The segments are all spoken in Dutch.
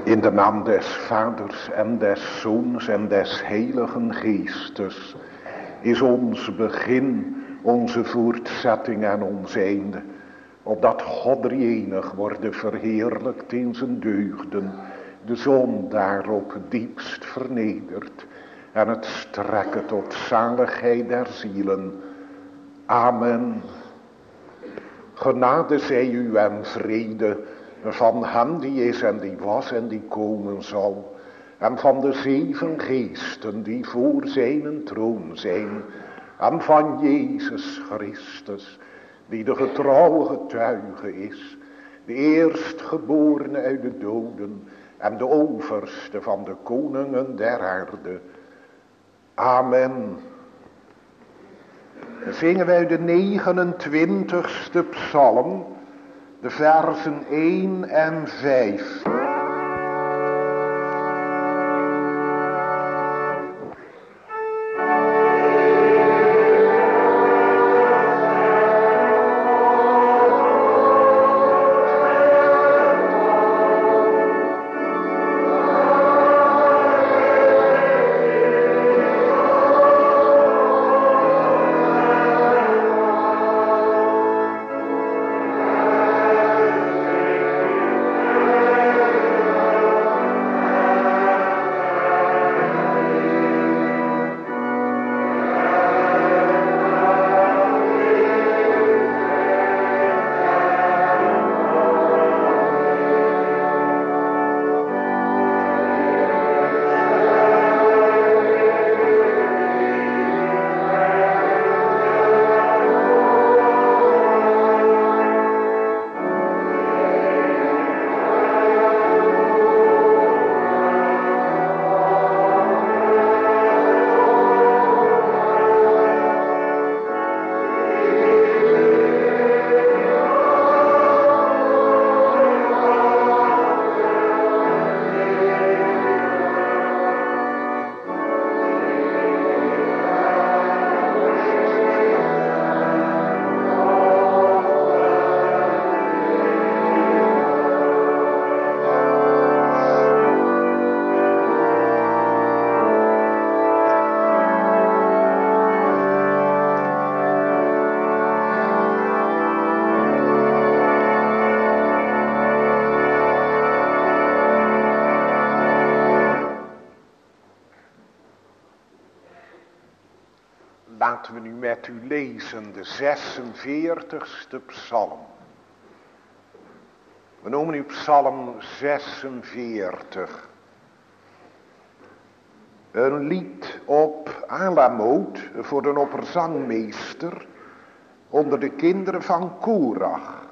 In de naam des Vaders en des Zoons en des Heiligen Geestes is ons begin, onze voortzetting en ons einde. Opdat God drieënig worden verheerlijkt in zijn deugden, de zon daarop diepst vernedert en het strekken tot zaligheid der zielen. Amen. Genade zij u en vrede van hem die is en die was en die komen zal, en van de 7 geesten die voor zijn troon zijn, en van Jezus Christus, die de getrouwe getuige is, de eerstgeborene uit de doden en de overste van de koningen der aarde. Amen. Dan zingen wij de 29ste psalm, de versen 1 en 5. Laten we nu met u lezen de 46ste psalm. We noemen nu psalm 46. Een lied op Alamoot voor een opperzangmeester onder de kinderen van Korach.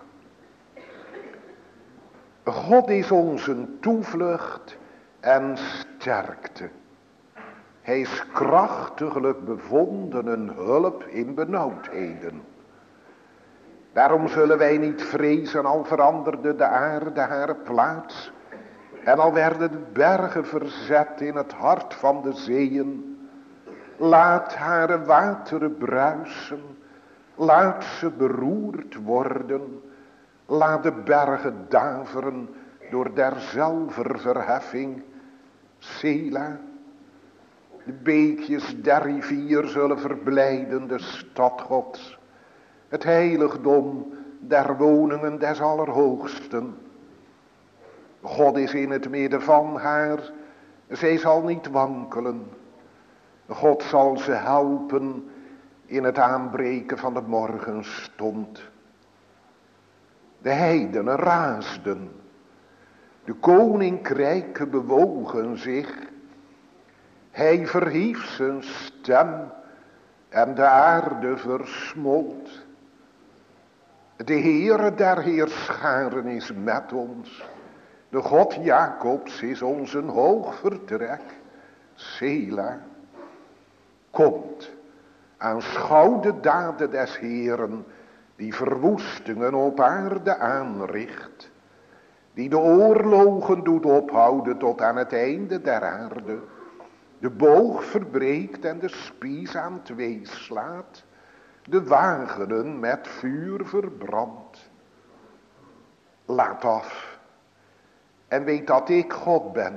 God is onze toevlucht en sterkte. Hij is krachtiglijk bevonden een hulp in benauwdheden. Daarom zullen wij niet vrezen, al veranderde de aarde haar plaats, en al werden de bergen verzet in het hart van de zeeën. Laat haar wateren bruisen, laat ze beroerd worden, laat de bergen daveren door derzelver verheffing. Sela. De beekjes der rivier zullen verblijden de stad Gods, het heiligdom der woningen des Allerhoogsten. God is in het midden van haar, zij zal niet wankelen. God zal ze helpen in het aanbreken van de morgenstond. De heidenen raasden, de koninkrijken bewogen zich. Hij verhief zijn stem en de aarde versmolt. De Heere der heerscharen is met ons. De God Jacobs is ons een hoog vertrek. Sela. Komt, aanschouw de daden des Heeren, die verwoestingen op aarde aanricht. Die de oorlogen doet ophouden tot aan het einde der aarde. De boog verbreekt en de spies aan twee slaat. De wagenen met vuur verbrandt. Laat af En weet dat ik God ben.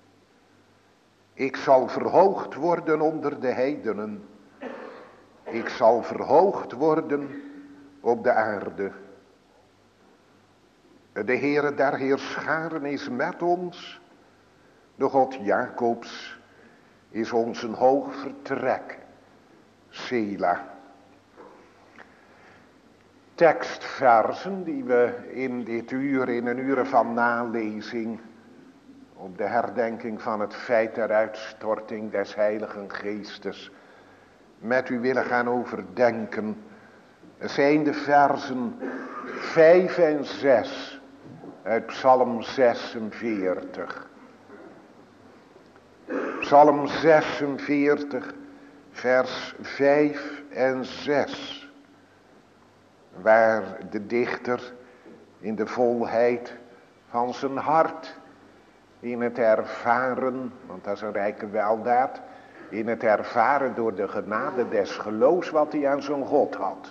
Ik zal verhoogd worden onder de heidenen. Ik zal verhoogd worden op de aarde. De Heere der Heerscharen is met ons. De God Jacobs is ons een hoog vertrek. Sela. Tekstversen die we in dit uur, in een uur van nalezing, op de herdenking van het feit der uitstorting des Heiligen Geestes, met u willen gaan overdenken, zijn de versen 5 en 6 uit Psalm 46. Psalm 46, vers 5 en 6. Waar de dichter in de volheid van zijn hart, in het ervaren, want dat is een rijke weldaad, in het ervaren door de genade des geloofs wat hij aan zijn God had.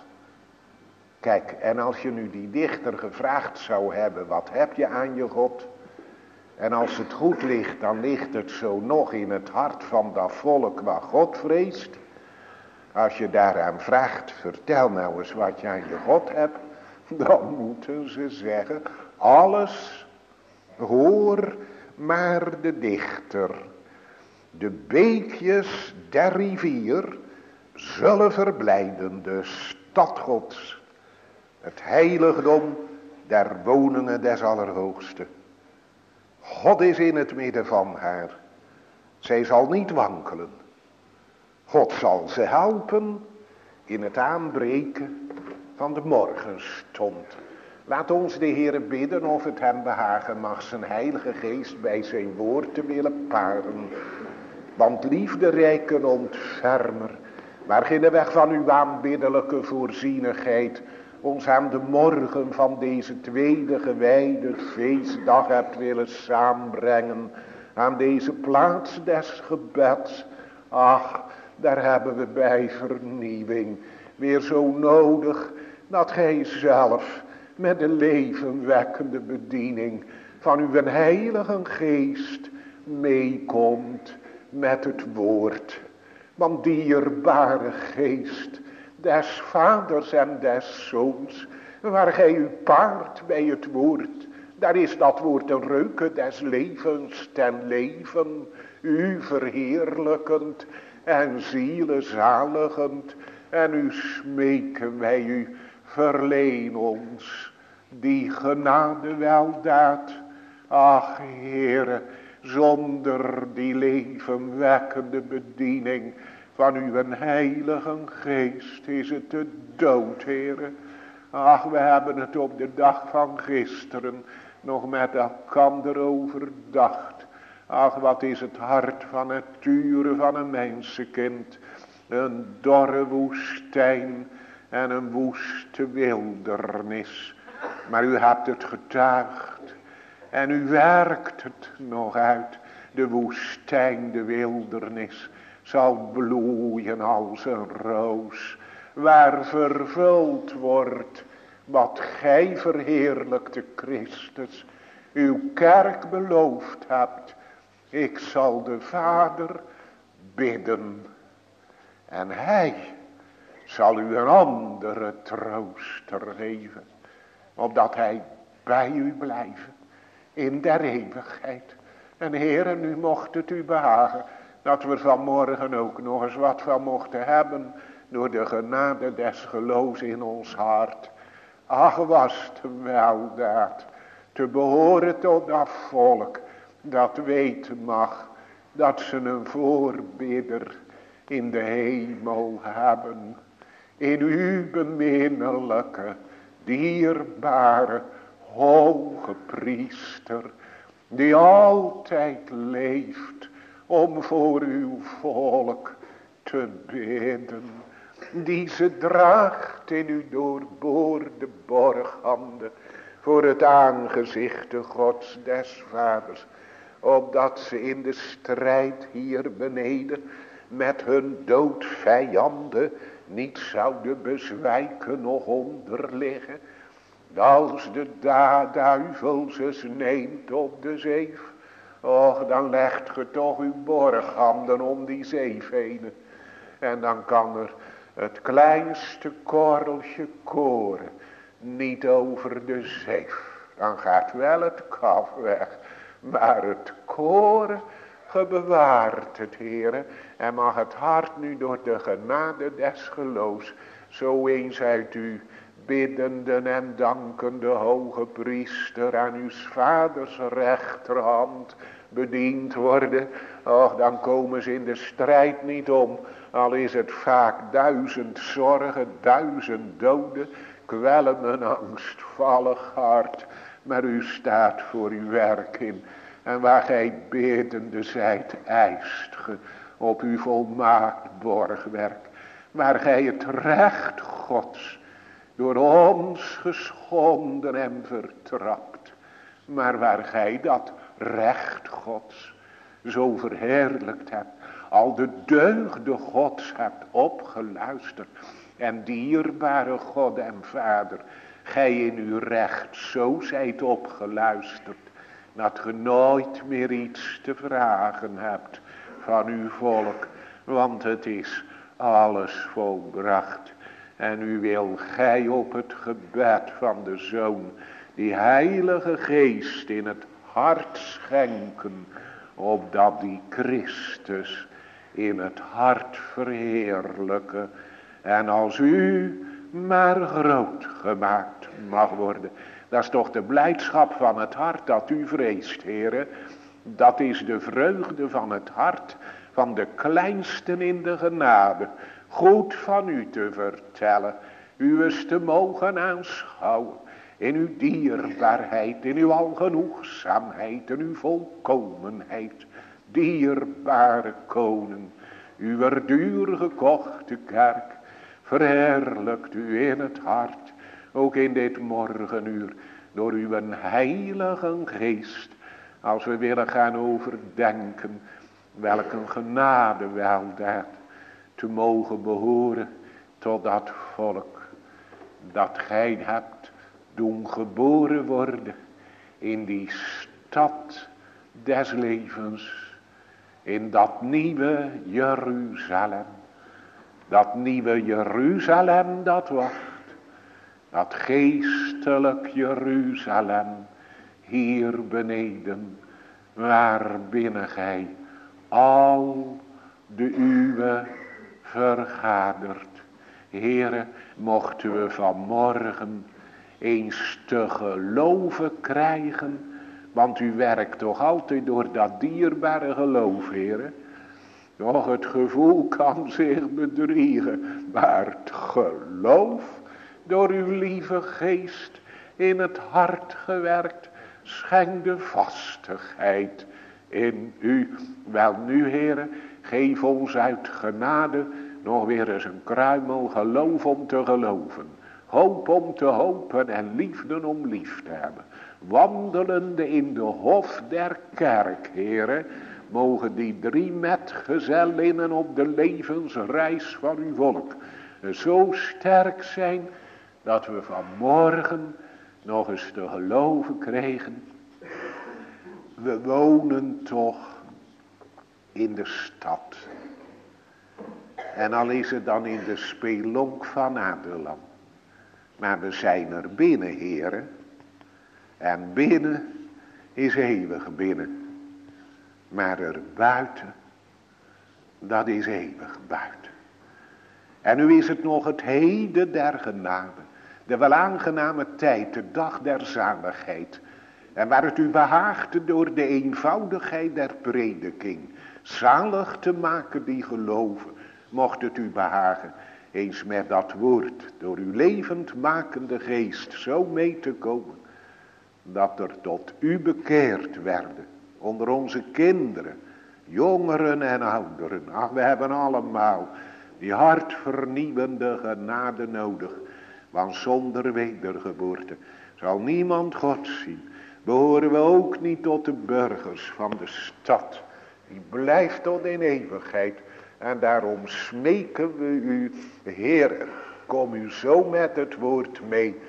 Kijk, en als je nu die dichter gevraagd zou hebben, wat heb je aan je God? En als het goed ligt, dan ligt het zo nog in het hart van dat volk wat God vreest. Als je daaraan vraagt, vertel nou eens wat je aan je God hebt. Dan moeten ze zeggen, alles, hoor maar de dichter. De beekjes der rivier zullen verblijden, de stad Gods. Het heiligdom der woningen des Allerhoogste. God is in het midden van haar. Zij zal niet wankelen. God zal ze helpen in het aanbreken van de morgenstond. Laat ons de Heere bidden of het hem behagen mag zijn Heilige Geest bij zijn woord te willen paren. Want liefderijke ontfermer, waar in de weg van uw aanbiddelijke voorzienigheid ons aan de morgen van deze tweede gewijde feestdag hebt willen samenbrengen, aan deze plaats des gebeds. Ach, daar hebben we bij vernieuwing weer zo nodig dat gij zelf met de levenwekkende bediening van uw Heilige Geest meekomt met het woord. Want dierbare Geest des Vaders en des Zoons, waar gij u paart bij het woord, daar is dat woord een reuke des levens ten leven, u verheerlijkend en zielezaligend, en u smeken wij u, verleen ons die genade weldaad. Ach Heere, zonder die levenwekkende bediening van uw Heilige Geest is het de dood, Heere. Ach, we hebben het op de dag van gisteren nog met elkander overdacht. Ach, wat is het hart van het turen van een mensenkind. Een dorre woestijn en een woeste wildernis. Maar u hebt het getuigd en u werkt het nog uit. De woestijn, de wildernis, zal bloeien als een roos, waar vervuld wordt wat gij verheerlijkte Christus uw kerk beloofd hebt. Ik zal de Vader bidden en hij zal u een andere trooster geven, opdat hij bij u blijven in der eeuwigheid. En Heere, nu mocht het u behagen dat we vanmorgen ook nog eens wat van mochten hebben door de genade des geloofs in ons hart. Ach, was het weldaad te behoren tot dat volk dat weten mag dat ze een voorbidder in de hemel hebben. In uw beminnelijke, dierbare, hoge priester, die altijd leeft om voor uw volk te bidden, die ze draagt in uw doorboorde borghanden voor het aangezicht Gods des Vaders, opdat ze in de strijd hier beneden met hun doodvijanden niet zouden bezwijken nog onderliggen. Als de duivel ze neemt op de zeef. Och, dan legt ge toch uw borghanden om die zeef heen. En dan kan er het kleinste korreltje koren niet over de zeef. Dan gaat wel het kaf weg. Maar het koren gebewaart het, Heere. En mag het hart nu door de genade des geloofs zo eens uit uw biddende en dankende hoge priester aan uw vaders rechterhand bediend worden. Och, dan komen ze in de strijd niet om. Al is het vaak 1000 zorgen, 1000 doden. Kwellen mijn angstvallig hart. Maar u staat voor uw werk in. En waar gij biddende zijt, eist ge op uw volmaakt borgwerk. Waar gij het recht Gods door ons geschonden en vertrapt. Maar waar gij dat recht Gods zo verheerlijkt hebt. Al de deugden Gods hebt opgeluisterd. En dierbare God en Vader, gij in uw recht zo zijt opgeluisterd. Dat ge nooit meer iets te vragen hebt van uw volk. Want het is alles volbracht. En u wil gij op het gebed van de Zoon die Heilige Geest in het hart schenken. Opdat die Christus in het hart verheerlijke. En als u maar groot gemaakt mag worden. Dat is toch de blijdschap van het hart dat u vreest, Heere. Dat is de vreugde van het hart van de kleinsten in de genade. Goed van u te vertellen. U eens te mogen aanschouwen. In uw dierbaarheid, in uw algenoegzaamheid, in uw volkomenheid. Dierbare koning, uw duur gekochte kerk. Verheerlijkt u in het hart, ook in dit morgenuur, door uw heilige geest. Als we willen gaan overdenken, welk een genade weldaad te mogen behoren tot dat volk. Dat gij hebt doen geboren worden in die stad des levens. In dat nieuwe Jeruzalem. Dat nieuwe Jeruzalem dat wacht. Dat geestelijk Jeruzalem hier beneden. Waarbinnen gij al de uwe vergadert. Heere, mochten we vanmorgen eens te geloven krijgen. Want u werkt toch altijd door dat dierbare geloof, Heere. Doch het gevoel kan zich bedriegen. Maar het geloof door uw lieve geest in het hart gewerkt. Schenk de vastigheid in u. Wel nu, Heere, geef ons uit genade nog weer eens een kruimel geloof om te geloven. Hoop om te hopen en liefde om lief te hebben. Wandelende in de hof der kerk, Heere. Mogen die 3 metgezelinnen op de levensreis van uw volk zo sterk zijn. Dat we vanmorgen nog eens te geloven kregen. We wonen toch in de stad. En al is het dan in de spelonk van Adulam. Maar we zijn er binnen, heren. En binnen is eeuwig binnen. Maar er buiten, dat is eeuwig buiten. En nu is het nog het heden der genade. De welaangename tijd, de dag der zaligheid. En waar het u behaagde door de eenvoudigheid der prediking. Zalig te maken die geloven. Mocht het u behagen eens met dat woord door uw levendmakende geest zo mee te komen. Dat er tot u bekeerd werden. Onder onze kinderen, jongeren en ouderen. Ach, we hebben allemaal die hartvernieuwende genade nodig. Want zonder wedergeboorte zal niemand God zien. Behoren we ook niet tot de burgers van de stad. Die blijft tot in eeuwigheid. En daarom smeken we u, Heer, kom u zo met het woord mee.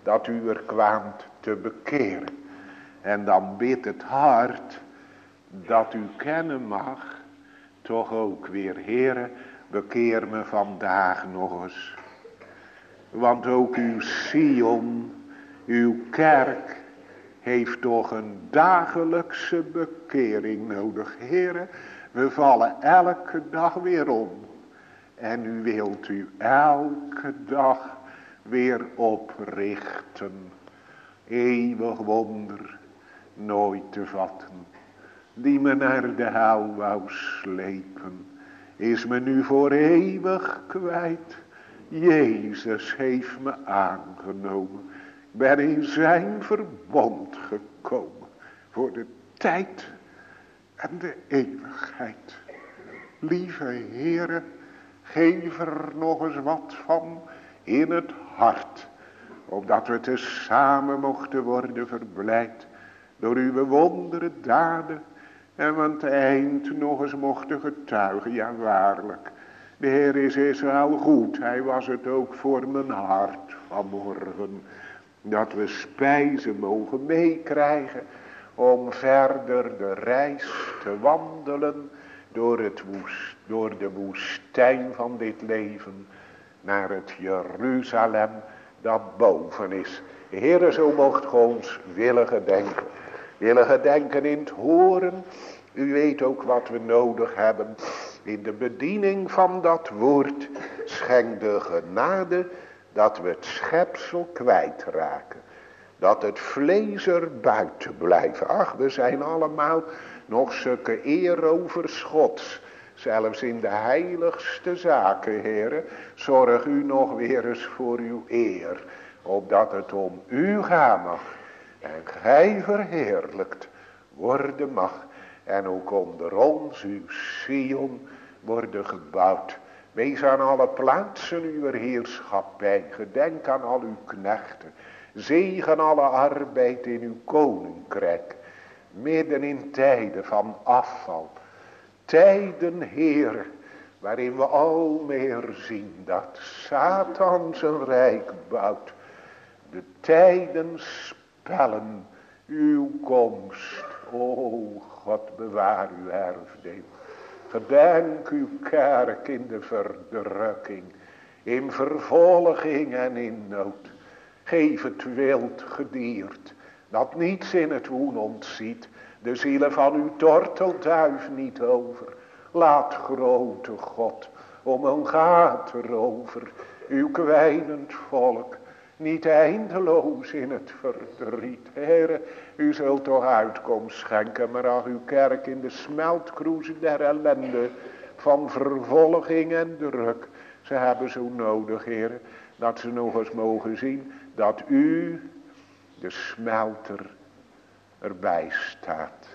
dat u er kwaamt te bekeren. En dan bidt het hart dat u kennen mag, toch ook weer, Heere, bekeer me vandaag nog eens. Want ook uw Sion, uw kerk, heeft toch een dagelijkse bekering nodig. Heere, we vallen elke dag weer om. En u wilt u elke dag weer oprichten. Eeuwig wonder, nooit te vatten. Die me naar de hel wou slepen, is me nu voor eeuwig kwijt. Jezus heeft me aangenomen. Ik ben in zijn verbond gekomen. Voor de tijd en de eeuwigheid. Lieve Heere, geef er nog eens wat van in het hart. Opdat we tezamen mochten worden verblijd. Door uw wondere daden. En van het eind nog eens mochten getuigen. Ja waarlijk. De Heer is Israël goed. Hij was het ook voor mijn hart vanmorgen. Dat we spijzen mogen meekrijgen. Om verder de reis te wandelen. Door de woestijn van dit leven. Naar het Jeruzalem dat boven is. De Heer zo mocht ons willen gedenken. Willen gedenken in het horen. U weet ook wat we nodig hebben. In de bediening van dat woord. Schenk de genade dat we het schepsel kwijtraken. Dat het vlees er buiten blijft. Ach, we zijn allemaal nog zulke eeroverschots. Zelfs in de heiligste zaken, Heere. Zorg u nog weer eens voor uw eer. Opdat het om u gaan mag. En gij verheerlijkt worden mag. En ook onder ons uw Sion worden gebouwd. Wees aan alle plaatsen uw heerschappij. Gedenk aan al uw knechten. Zegen alle arbeid in uw koninkrijk. Midden in tijden van afval. Tijden, Heer, waarin we al meer zien dat Satan zijn rijk bouwt. De tijden spellen uw komst. O God, bewaar uw erfdeel. Gedenk uw kerk in de verdrukking, in vervolging en in nood. Geef het wild gediert, dat niets in het woen ontziet. De zielen van uw tortelduif niet over. Laat grote God om een gaat erover. Uw kwijnend volk niet eindeloos in het verdriet. Heere, u zult toch uitkomst schenken. Maar ach, uw kerk in de smeltkroes der ellende. Van vervolging en druk. Ze hebben zo nodig, Heere. Dat ze nog eens mogen zien dat u, de smelter, erbij staat.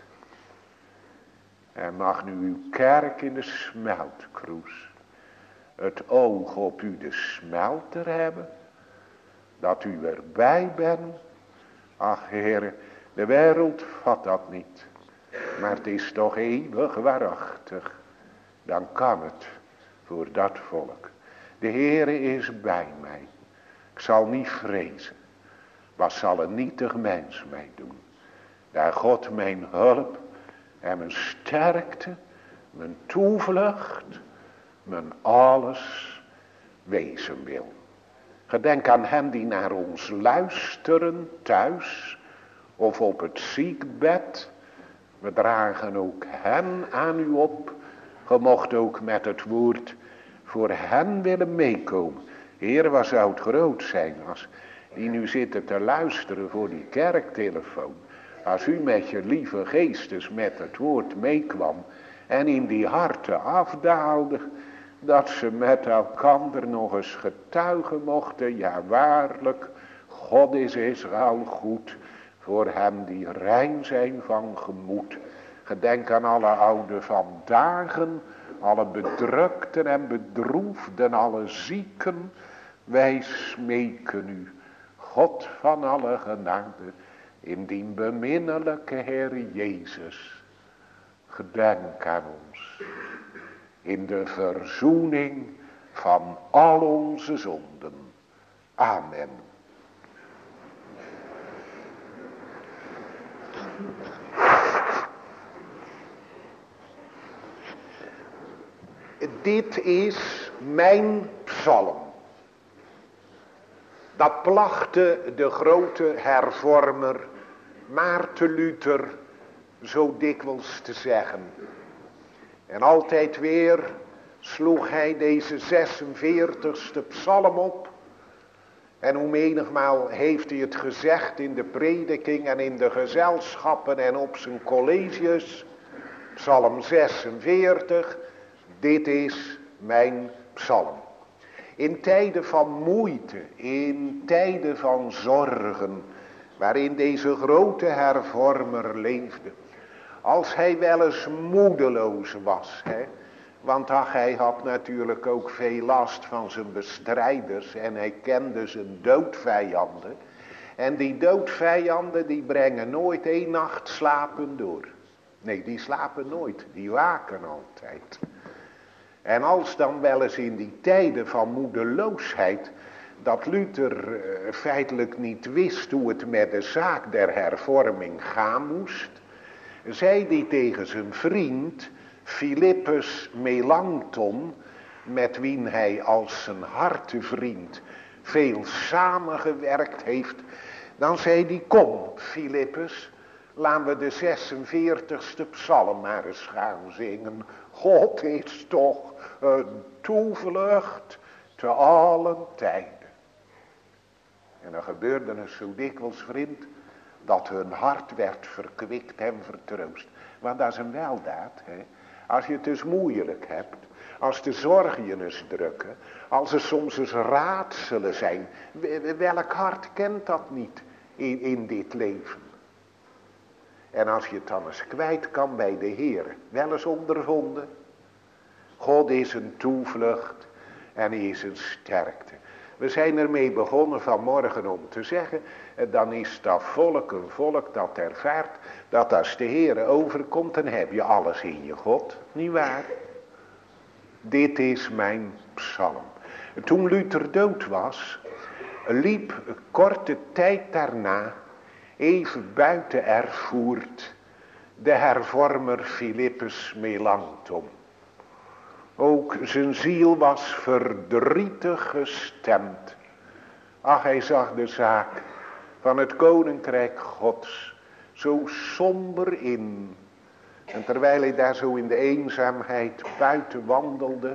En mag nu uw kerk in de smeltkroes het oog op u de smelter hebben. Dat u erbij bent. Ach Heere, de wereld vat dat niet. Maar het is toch eeuwig waarachtig. Dan kan het voor dat volk. De Heere is bij mij. Ik zal niet vrezen. Wat zal een nietig mens mij doen? Daar God mijn hulp en mijn sterkte, mijn toevlucht, mijn alles wezen wil. Gedenk aan hen die naar ons luisteren thuis of op het ziekbed. We dragen ook hen aan u op. Ge mocht ook met het woord voor hen willen meekomen. Heer, wat zou het groot zijn als die nu zitten te luisteren voor die kerktelefoon. Als u met je lieve geestes met het woord meekwam en in die harten afdaalde. Dat ze met elkander nog eens getuigen mochten. Ja waarlijk, God is Israël goed. Voor hem die rein zijn van gemoed. Gedenk aan alle ouden van dagen. Alle bedrukten en bedroefden. Alle zieken. Wij smeken u. God van alle genade. In die beminnelijke Heer Jezus. Gedenk aan ons. In de verzoening van al onze zonden. Amen. Dit is mijn psalm. Dat plachtte de grote hervormer Maarten Luther zo dikwijls te zeggen. En altijd weer sloeg hij deze 46e psalm op. En hoe menigmaal heeft hij het gezegd in de prediking en in de gezelschappen en op zijn colleges. Psalm 46, dit is mijn psalm. In tijden van moeite, in tijden van zorgen, waarin deze grote hervormer leefde. Als hij wel eens moedeloos was, want hij had natuurlijk ook veel last van zijn bestrijders en hij kende zijn doodvijanden. En die doodvijanden die brengen nooit 1 nacht slapen door. Nee, die slapen nooit, die waken altijd. En als dan wel eens in die tijden van moedeloosheid, dat Luther feitelijk niet wist hoe het met de zaak der hervorming gaan moest, zei hij tegen zijn vriend Philippus Melanchthon, met wien hij als zijn hartevriend veel samengewerkt heeft, dan zei hij, kom Philippus, laten we de 46e psalm maar eens gaan zingen. God is toch een toevlucht te allen tijden. En dan gebeurde het zo dikwijls, vriend, dat hun hart werd verkwikt en vertroost. Want dat is een weldaad. Als je het dus moeilijk hebt, als de zorgen je eens drukken, als er soms eens raadselen zijn. Welk hart kent dat niet in dit leven? En als je het dan eens kwijt kan bij de Heer, wel eens ondervonden. God is een toevlucht en hij is een sterkte. We zijn ermee begonnen vanmorgen om te zeggen, dan is dat volk een volk dat ervaart dat als de Heer overkomt, dan heb je alles in je God. Niet waar? Dit is mijn psalm. Toen Luther dood was, liep korte tijd daarna, even buiten Erfurt, de hervormer Philippus Melanchthon. Ook zijn ziel was verdrietig gestemd. Ach, hij zag de zaak van het koninkrijk Gods zo somber in. En terwijl hij daar zo in de eenzaamheid buiten wandelde,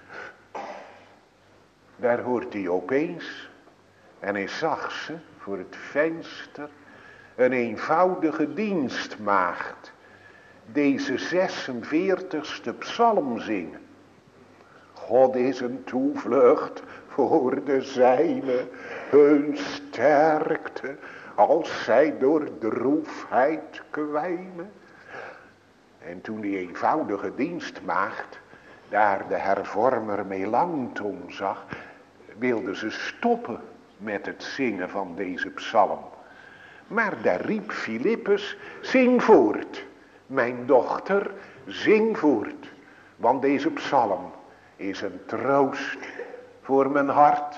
daar hoort hij opeens, en hij zag ze voor het venster, een eenvoudige dienstmaagd deze 46e psalm zingen. God is een toevlucht voor de zijne, hun sterkte, als zij door droefheid kwijnen. En toen die eenvoudige dienstmaagd daar de hervormer Melanchthon zag, wilde ze stoppen met het zingen van deze psalm. Maar daar riep Philippus, zing voort, mijn dochter, zing voort, want deze psalm is een troost voor mijn hart.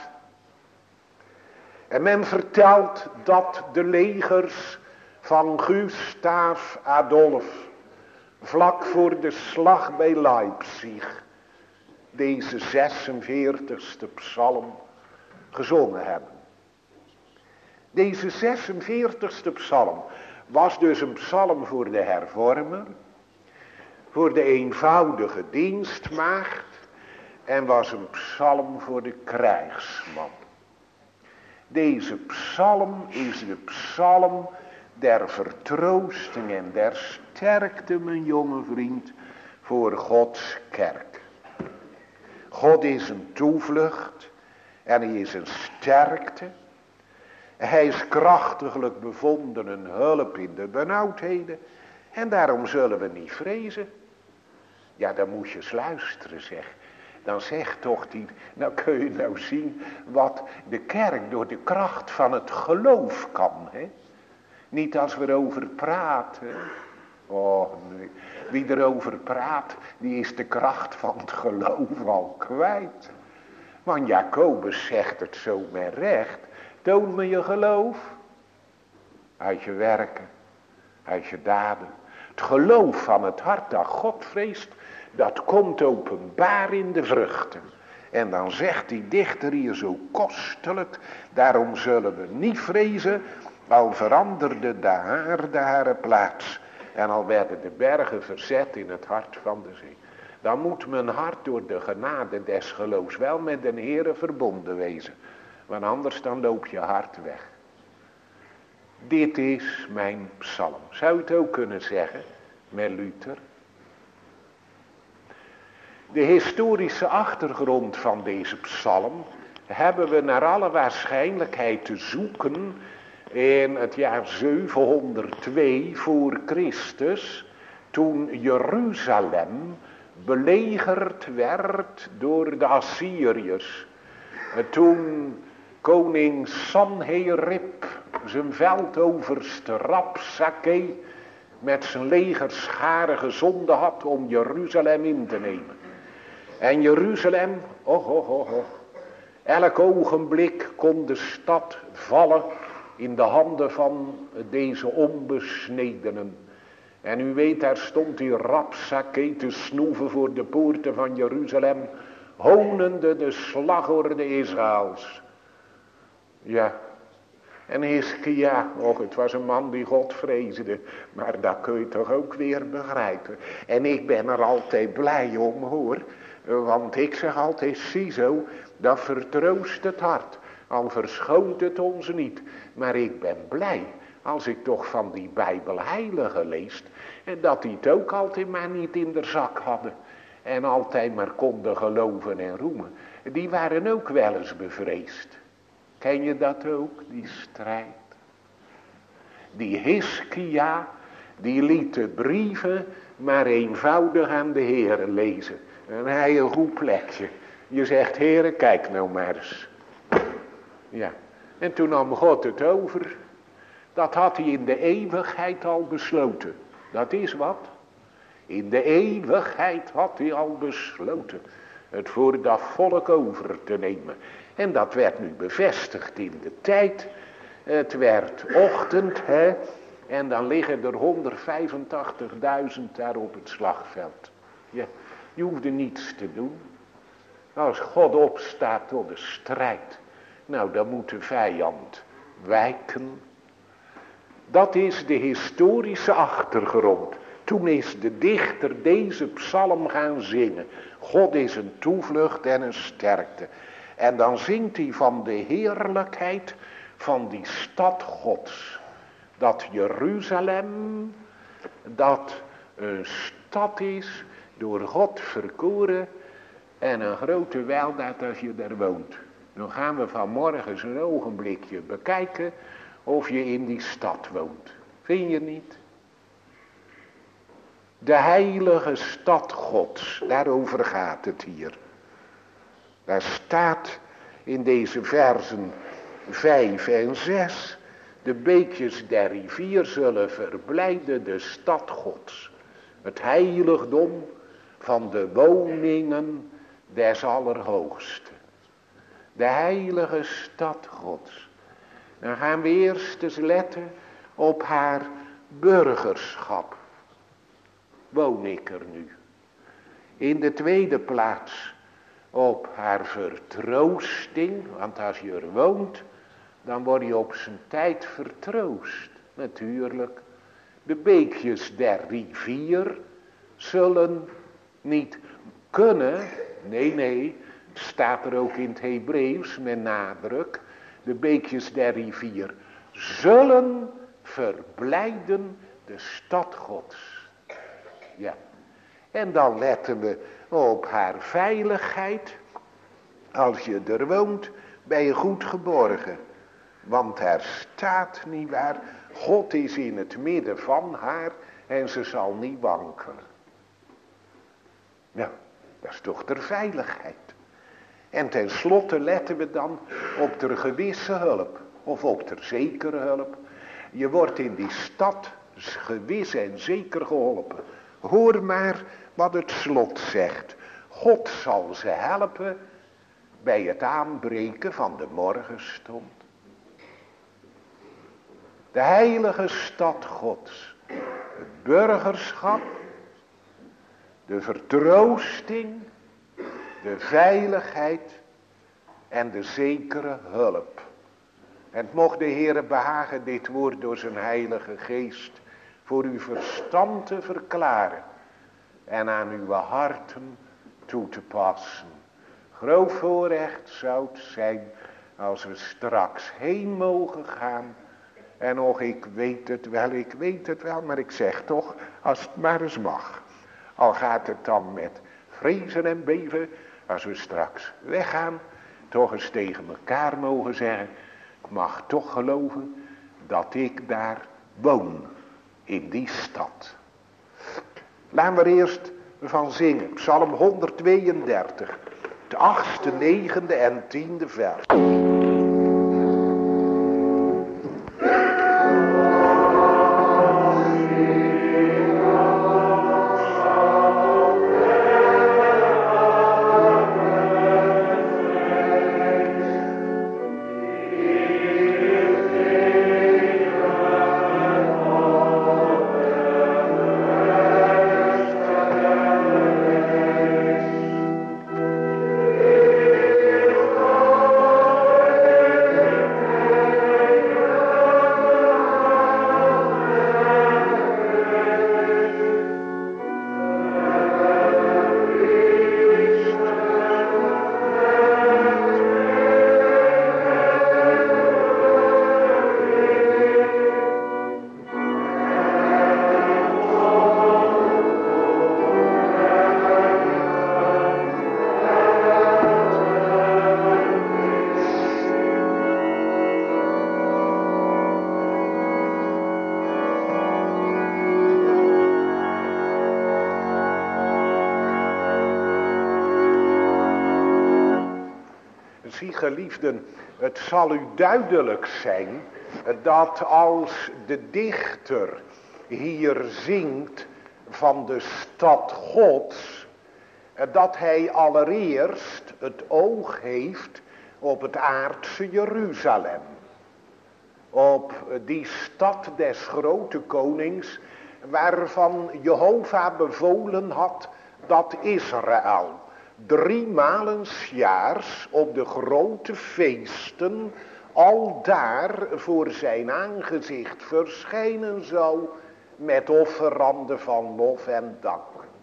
En men vertelt dat de legers van Gustav Adolf vlak voor de slag bij Leipzig deze 46e psalm gezongen hebben. Deze 46e psalm was dus een psalm voor de hervormer, voor de eenvoudige dienstmaagd en was een psalm voor de krijgsman. Deze psalm is de psalm der vertroosting en der sterkte, mijn jonge vriend, voor Gods kerk. God is een toevlucht en hij is een sterkte. Hij is krachtiglijk bevonden een hulp in de benauwdheden. En daarom zullen we niet vrezen. Ja, dan moet je eens luisteren, zeg. Dan zegt toch die, nou kun je nou zien wat de kerk door de kracht van het geloof kan. Hè? Niet als we erover praten. Oh nee, wie erover praat, die is de kracht van het geloof al kwijt. Want Jacobus zegt het zo met recht. Toon me je geloof uit je werken. uit je daden. Het geloof van het hart dat God vreest, dat komt openbaar in de vruchten. En dan zegt die dichter hier zo kostelijk, daarom zullen we niet vrezen, al veranderde de aarde haar plaats. En al werden de bergen verzet in het hart van de zee. Dan moet mijn hart door de genade des geloofs wel met de Heere verbonden wezen. Want anders dan loop je hart weg. Dit is mijn psalm. Zou je het ook kunnen zeggen met Luther? De historische achtergrond van deze psalm hebben we naar alle waarschijnlijkheid te zoeken in het jaar 702 voor Christus, toen Jeruzalem belegerd werd door de Assyriërs. Toen koning Sanherib zijn veldoverste Rabsakeh met zijn legerscharen gezonden had om Jeruzalem in te nemen. En Jeruzalem, elk ogenblik kon de stad vallen in de handen van deze onbesnedenen. En u weet, daar stond die Rabsakeh te snoeven voor de poorten van Jeruzalem, honende de slagorde Israëls. Ja, en Hiskia, het was een man die God vreesde, maar dat kun je toch ook weer begrijpen. En ik ben er altijd blij om, hoor, want ik zeg altijd, ziezo, dat vertroost het hart, al verschoont het ons niet. Maar ik ben blij, als ik toch van die Bijbelheiligen lees, en dat die het ook altijd maar niet in de zak hadden. En altijd maar konden geloven en roemen. Die waren ook wel eens bevreesd. Ken je dat ook, die strijd? Die Hiskia, die liet de brieven maar eenvoudig aan de Heere lezen. En hij een goed plekje. Je zegt, Heere, kijk nou maar eens. Ja, en toen nam God het over. Dat had hij in de eeuwigheid al besloten. Dat is wat. In de eeuwigheid had hij al besloten het voor dat volk over te nemen. En dat werd nu bevestigd in de tijd. Het werd ochtend, hè. En dan liggen er 185.000 daar op het slagveld. Ja, je hoefde niets te doen. Als God opstaat tot de strijd, nou dan moet de vijand wijken. Dat is de historische achtergrond. Toen is de dichter deze psalm gaan zingen. God is een toevlucht en een sterkte. En dan zingt hij van de heerlijkheid van die stad Gods. Dat Jeruzalem, dat een stad is, door God verkoren. En een grote weldaad als je daar woont. Dan gaan we vanmorgen eens een ogenblikje bekijken of je in die stad woont. Vind je niet? De heilige stad Gods, daarover gaat het hier. Daar staat in deze versen 5 en 6. De beekjes der rivier zullen verblijden de stad Gods. Het heiligdom van de woningen des Allerhoogste. De heilige stad Gods. Dan gaan we eerst eens letten op haar burgerschap. Woon ik er nu? In de tweede plaats op haar vertroosting. Want als je er woont, dan word je op zijn tijd vertroost. Natuurlijk. De beekjes der rivier zullen niet kunnen. Nee, het staat er ook in het Hebreeuws met nadruk. De beekjes der rivier zullen verblijden de stad Gods. Ja. En dan letten we op haar veiligheid. Als je er woont, ben je goed geborgen. Want er staat, nietwaar, God is in het midden van haar en ze zal niet wankelen. Nou, dat is toch de veiligheid. En tenslotte letten we dan op de gewisse hulp. Of op de zekere hulp. Je wordt in die stad gewis en zeker geholpen. Hoor maar wat het slot zegt. God zal ze helpen bij het aanbreken van de morgenstond. De heilige stad Gods. burgerschap, de vertroosting, de veiligheid en de zekere hulp. En het mocht de Heere behagen dit woord door zijn heilige geest voor uw verstand te verklaren en aan uw harten toe te passen. Groot voorrecht zou het zijn als we straks heen mogen gaan. En nog, ik weet het wel, maar ik zeg toch, als het maar eens mag. Al gaat het dan met vrezen en beven, als we straks weggaan, toch eens tegen elkaar mogen zeggen, ik mag toch geloven dat ik daar woon, in die stad. Laten we er eerst van zingen, Psalm 132, het 8e, 9e en 10e vers. Geliefden, het zal u duidelijk zijn dat als de dichter hier zingt van de stad Gods, dat hij allereerst het oog heeft op het aardse Jeruzalem. Op die stad des grote konings, waarvan Jehovah bevolen had dat Israël 3 malen 's jaars op de grote feesten al daar voor zijn aangezicht verschijnen zou met offeranden van lof en dank.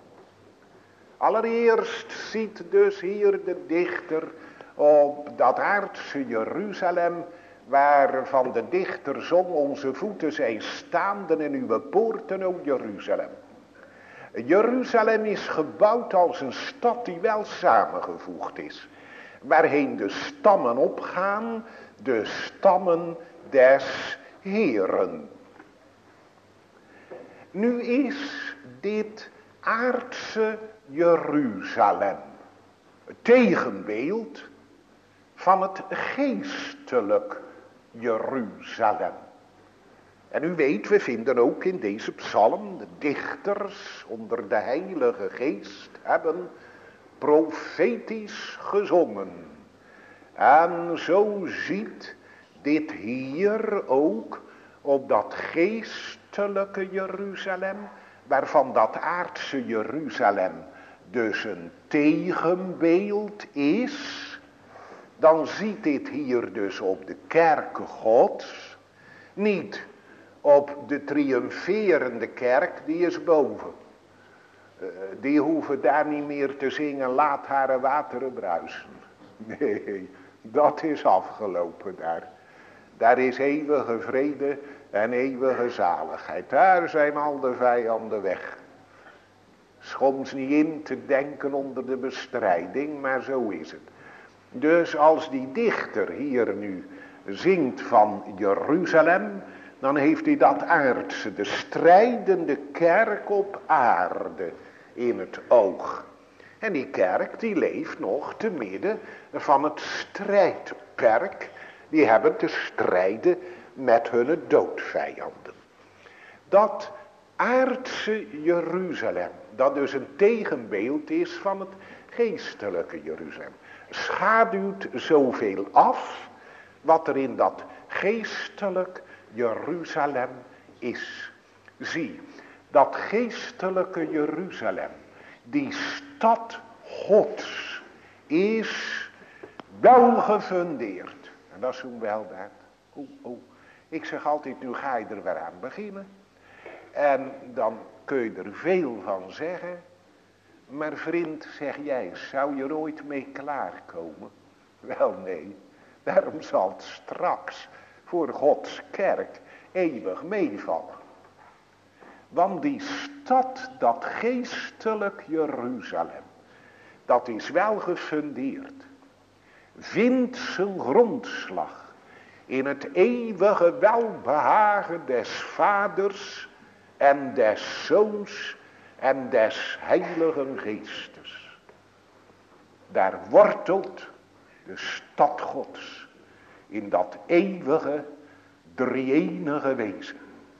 Allereerst ziet dus hier de dichter op dat aardse Jeruzalem, waarvan de dichter zong, onze voeten zijn staanden in uw poorten, o Jeruzalem. Jeruzalem is gebouwd als een stad die wel samengevoegd is, waarheen de stammen opgaan, de stammen des Heeren. Nu is dit aardse Jeruzalem het tegenbeeld van het geestelijk Jeruzalem. En u weet, we vinden ook in deze psalm, de dichters onder de Heilige Geest hebben profetisch gezongen. En zo ziet dit hier ook op dat geestelijke Jeruzalem, waarvan dat aardse Jeruzalem dus een tegenbeeld is. Dan ziet dit hier dus op de kerk Gods, niet op de triomferende kerk, die is boven. Die hoeven daar niet meer te zingen, laat haar wateren bruisen. Nee, dat is afgelopen daar. Daar is eeuwige vrede en eeuwige zaligheid. Daar zijn al de vijanden weg. Soms niet in te denken onder de bestrijding, maar zo is het. Dus als die dichter hier nu zingt van Jeruzalem, dan heeft hij dat aardse, de strijdende kerk op aarde in het oog. En die kerk die leeft nog te midden van het strijdperk. Die hebben te strijden met hun doodvijanden. Dat aardse Jeruzalem, dat dus een tegenbeeld is van het geestelijke Jeruzalem, schaduwt zoveel af wat er in dat geestelijk Jeruzalem is. Zie, dat geestelijke Jeruzalem, die stad Gods, is wel gefundeerd. En dat is hoe wel dat. Ik zeg altijd, nu ga je er weer aan beginnen. En dan kun je er veel van zeggen. Maar vriend, zeg jij, zou je er ooit mee klaarkomen? Wel nee, daarom zal het straks voor Gods kerk eeuwig meevallen. Want die stad, dat geestelijk Jeruzalem, dat is wel gefundeerd. Vindt zijn grondslag in het eeuwige welbehagen des Vaders en des Zoons en des Heiligen Geestes. Daar wortelt de stad Gods in dat eeuwige drie-enige wezen.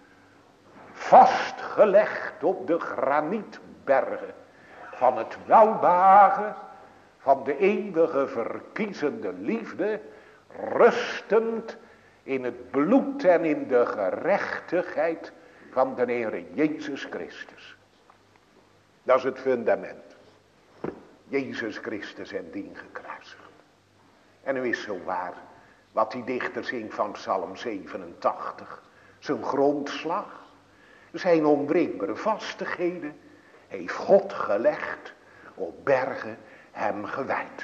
Vastgelegd op de granietbergen van het welbehagen van de eeuwige verkiezende liefde, rustend in het bloed en in de gerechtigheid van de Heer Jezus Christus. Dat is het fundament. Jezus Christus en dien gekruisigd. En nu is zo waar wat die dichter zingt van Psalm 87. Zijn grondslag, zijn onbreekbare vastigheden, heeft God gelegd op bergen hem gewijd.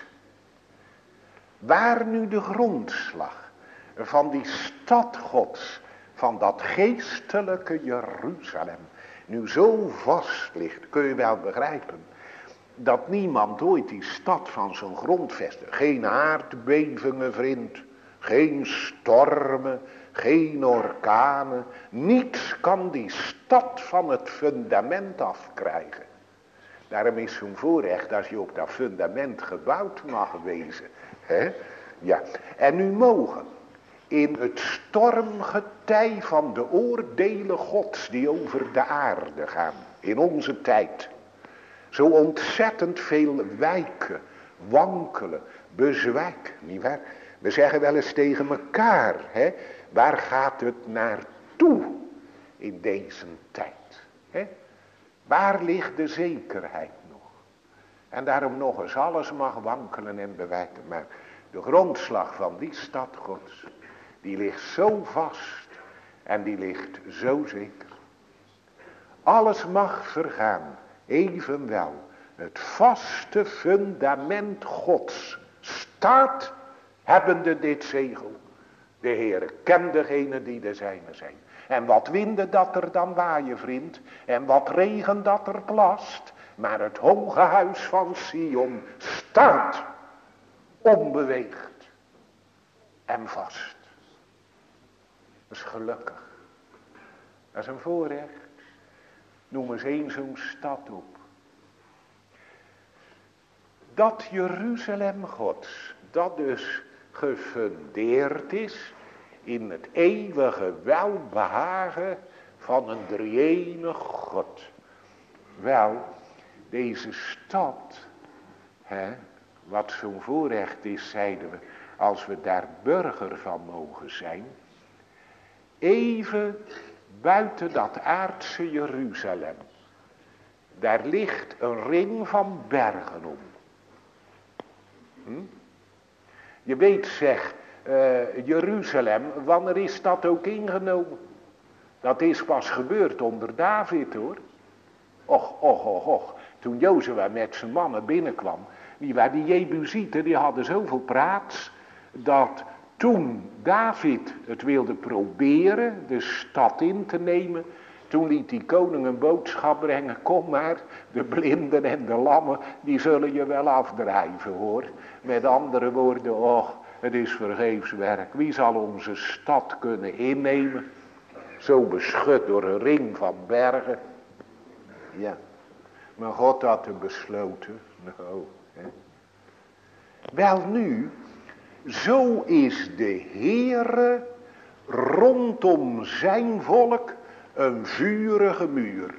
Waar nu de grondslag van die stad Gods, van dat geestelijke Jeruzalem, nu zo vast ligt, kun je wel begrijpen, dat niemand ooit die stad van zijn grond vestigt. Geen aardbevingen, vriend, geen stormen, geen orkanen, niets kan die stad van het fundament afkrijgen. Daarom is zo'n voorrecht als je op dat fundament gebouwd mag wezen. Ja. En nu mogen in het stormgetij van de oordelen Gods die over de aarde gaan, in onze tijd, zo ontzettend veel wijken, wankelen, bezwijken, nietwaar? We zeggen wel eens tegen elkaar, waar gaat het naartoe in deze tijd? Waar ligt de zekerheid nog? En daarom nog eens, alles mag wankelen en bewijken, maar de grondslag van die stad Gods, die ligt zo vast en die ligt zo zeker. Alles mag vergaan, evenwel het vaste fundament Gods staat, hebbende dit zegel. De Heere kent degene die de zijne zijn. En wat winden dat er dan waaien, vriend, en wat regen dat er plast, maar het hoge huis van Sion staat onbeweegd en vast. Dat is gelukkig. Dat is een voorrecht. Noem eens één zo'n stad op. Dat Jeruzalem Gods, dat dus gefundeerd is in het eeuwige welbehagen van een drie-enig God. Wel, deze stad, wat zo'n voorrecht is, zeiden we, als we daar burger van mogen zijn, even buiten dat aardse Jeruzalem, daar ligt een ring van bergen om. Je weet zeg, Jeruzalem, wanneer is dat ook ingenomen? Dat is pas gebeurd onder David hoor. Och. Toen Jozua met zijn mannen binnenkwam, die Jebusieten, die hadden zoveel praats, dat toen David het wilde proberen de stad in te nemen, toen liet die koning een boodschap brengen, kom maar, de blinden en de lammen, die zullen je wel afdrijven hoor. Met andere woorden, het is vergeefs werk. Wie zal onze stad kunnen innemen? Zo beschut door een ring van bergen. Ja, maar God had hem besloten. Wel nu, zo is de Heere rondom zijn volk een vurige muur.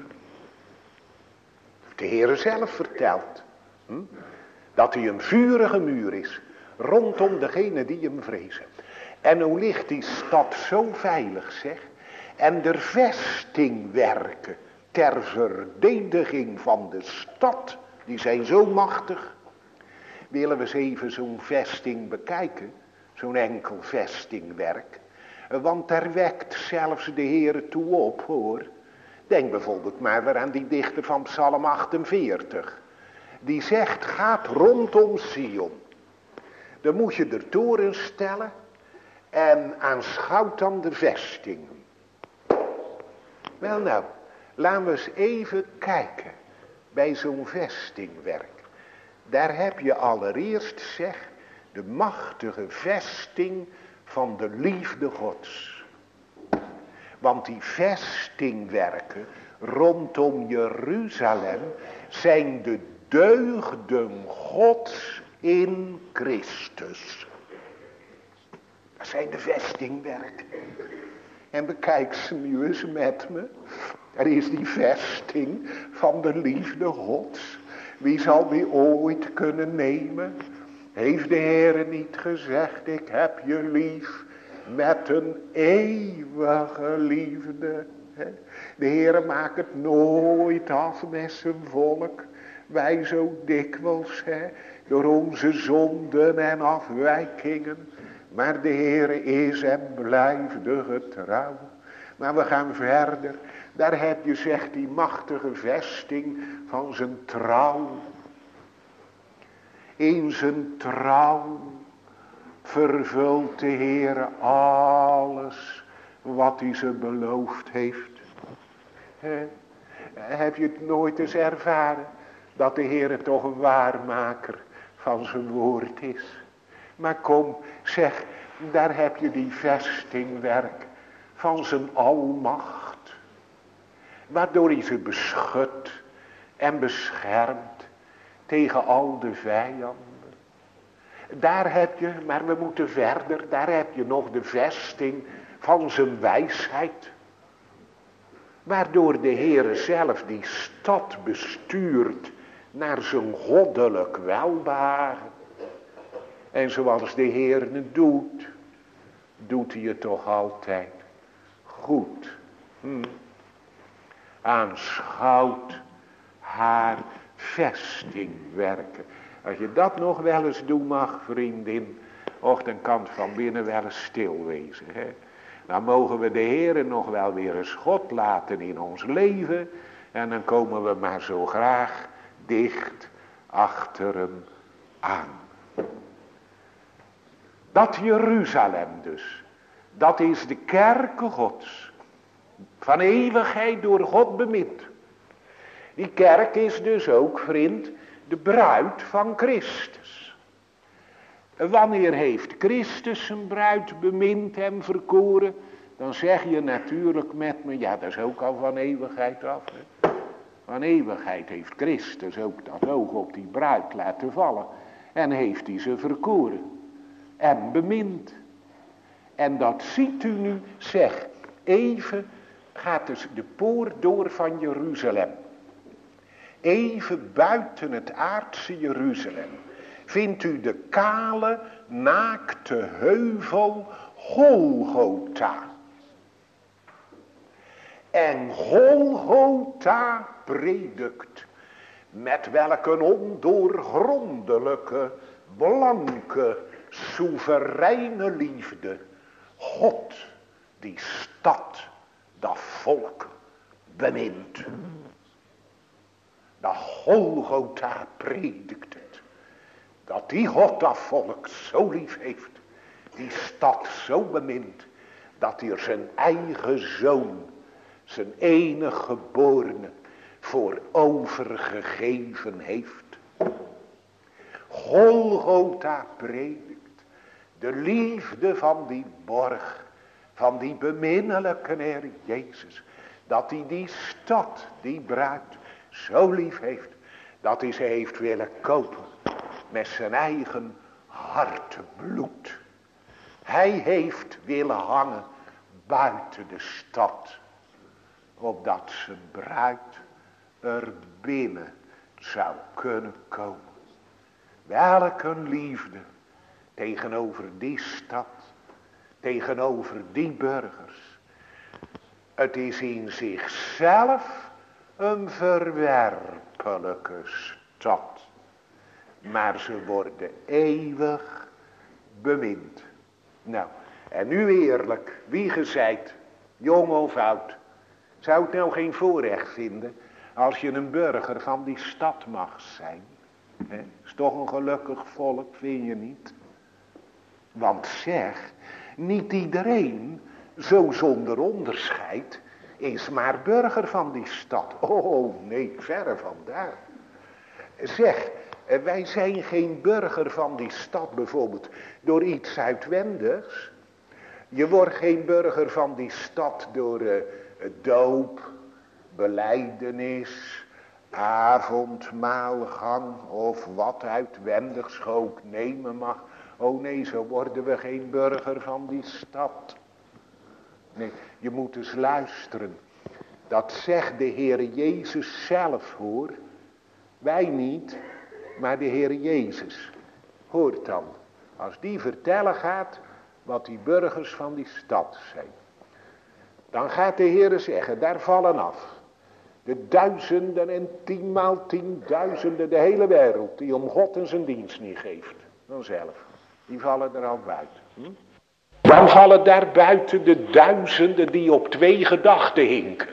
De Heere zelf vertelt. Dat hij een vurige muur is. Rondom degene die hem vrezen. En hoe ligt die stad zo veilig zeg. En de vestingwerken ter verdediging van de stad. Die zijn zo machtig. Willen we eens even zo'n vesting bekijken. Zo'n enkel vestingwerk. Want daar wekt zelfs de Heere toe op, hoor. Denk bijvoorbeeld maar weer aan die dichter van Psalm 48. Die zegt, gaat rondom Sion. Dan moet je er torens stellen en aanschouwt dan de vesting. Wel nou, laten we eens even kijken bij zo'n vestingwerk. Daar heb je allereerst, zeg, de machtige vesting van de liefde Gods. Want die vestingwerken rondom Jeruzalem zijn de deugden Gods in Christus. Dat zijn de vestingwerken. En bekijk ze nu eens met me. Er is die vesting van de liefde Gods. Wie zal die ooit kunnen nemen? Heeft de Heere niet gezegd, ik heb je lief met een eeuwige liefde. De Heere maakt het nooit af met zijn volk. Wij zo dikwijls, door onze zonden en afwijkingen. Maar de Heere is en blijft de getrouw. Maar we gaan verder. Daar heb je, zegt, die machtige vesting van zijn trouw. In zijn trouw vervult de Heere alles wat hij ze beloofd heeft. Heb je het nooit eens ervaren dat de Heere toch een waarmaker van zijn woord is? Maar kom, zeg, daar heb je die vestingwerk van zijn almacht. Waardoor hij ze beschut en beschermt tegen al de vijanden. Daar heb je, maar we moeten verder, daar heb je nog de vesting van zijn wijsheid. Waardoor de Heere zelf die stad bestuurt naar zijn goddelijk welbehagen. En zoals de Heer het doet, doet hij het toch altijd goed. Aanschouwt haar vestingwerken. Als je dat nog wel eens doen mag, vriendin, och, dan kan het van binnen wel eens stil wezen. Dan mogen we de Heer nog wel weer eens God laten in ons leven. En dan komen we maar zo graag dicht achter hem aan. Dat Jeruzalem dus, dat is de kerke Gods. Van eeuwigheid door God bemind. Die kerk is dus ook, vriend, de bruid van Christus. Wanneer heeft Christus zijn bruid bemind en verkoren? Dan zeg je natuurlijk met me, ja, dat is ook al van eeuwigheid af. Hè? Van eeuwigheid heeft Christus ook dat oog op die bruid laten vallen. En heeft hij ze verkoren. En bemind. En dat ziet u nu, zeg, even gaat dus de poort door van Jeruzalem. Even buiten het aardse Jeruzalem vindt u de kale, naakte heuvel Golgotha. En Golgotha predikt met welk een ondoorgrondelijke, blanke, soevereine liefde God die stad, dat volk bemint. Dat Golgotha predikt het. Dat die God dat volk zo lief heeft. Die stad zo bemint. Dat hij er zijn eigen zoon. Zijn enige geborene. Voor overgegeven heeft. Golgotha predikt. De liefde van die borg. Van die beminnelijke Heer Jezus. Dat hij die stad, die bruid, zo lief heeft. Dat hij ze heeft willen kopen. Met zijn eigen hartebloed. Hij heeft willen hangen buiten de stad. Opdat zijn bruid er binnen zou kunnen komen. Welk een liefde tegenover die stad. Tegenover die burgers. Het is in zichzelf een verwerpelijke stad. Maar ze worden eeuwig bemind. Nou, en nu eerlijk, wie ge zijt, jong of oud, zou het nou geen voorrecht vinden als je een burger van die stad mag zijn? Is toch een gelukkig volk, vind je niet? Want zeg, niet iedereen, zo zonder onderscheid, is maar burger van die stad. Oh nee, verre vandaar. Zeg, wij zijn geen burger van die stad bijvoorbeeld door iets uitwendigs. Je wordt geen burger van die stad door doop, belijdenis, avondmaalgang of wat uitwendigs ge ook nemen mag. Oh nee, zo worden we geen burger van die stad. Nee, je moet eens luisteren. Dat zegt de Heer Jezus zelf, hoor. Wij niet, maar de Heer Jezus. Hoort dan, als die vertellen gaat wat die burgers van die stad zijn. Dan gaat de Heer zeggen, daar vallen af. De duizenden en 10 x 10.000, de hele wereld, die om God en zijn dienst niet geeft. Vanzelf. Die vallen er al buiten. Dan vallen daar buiten de duizenden die op 2 gedachten hinken.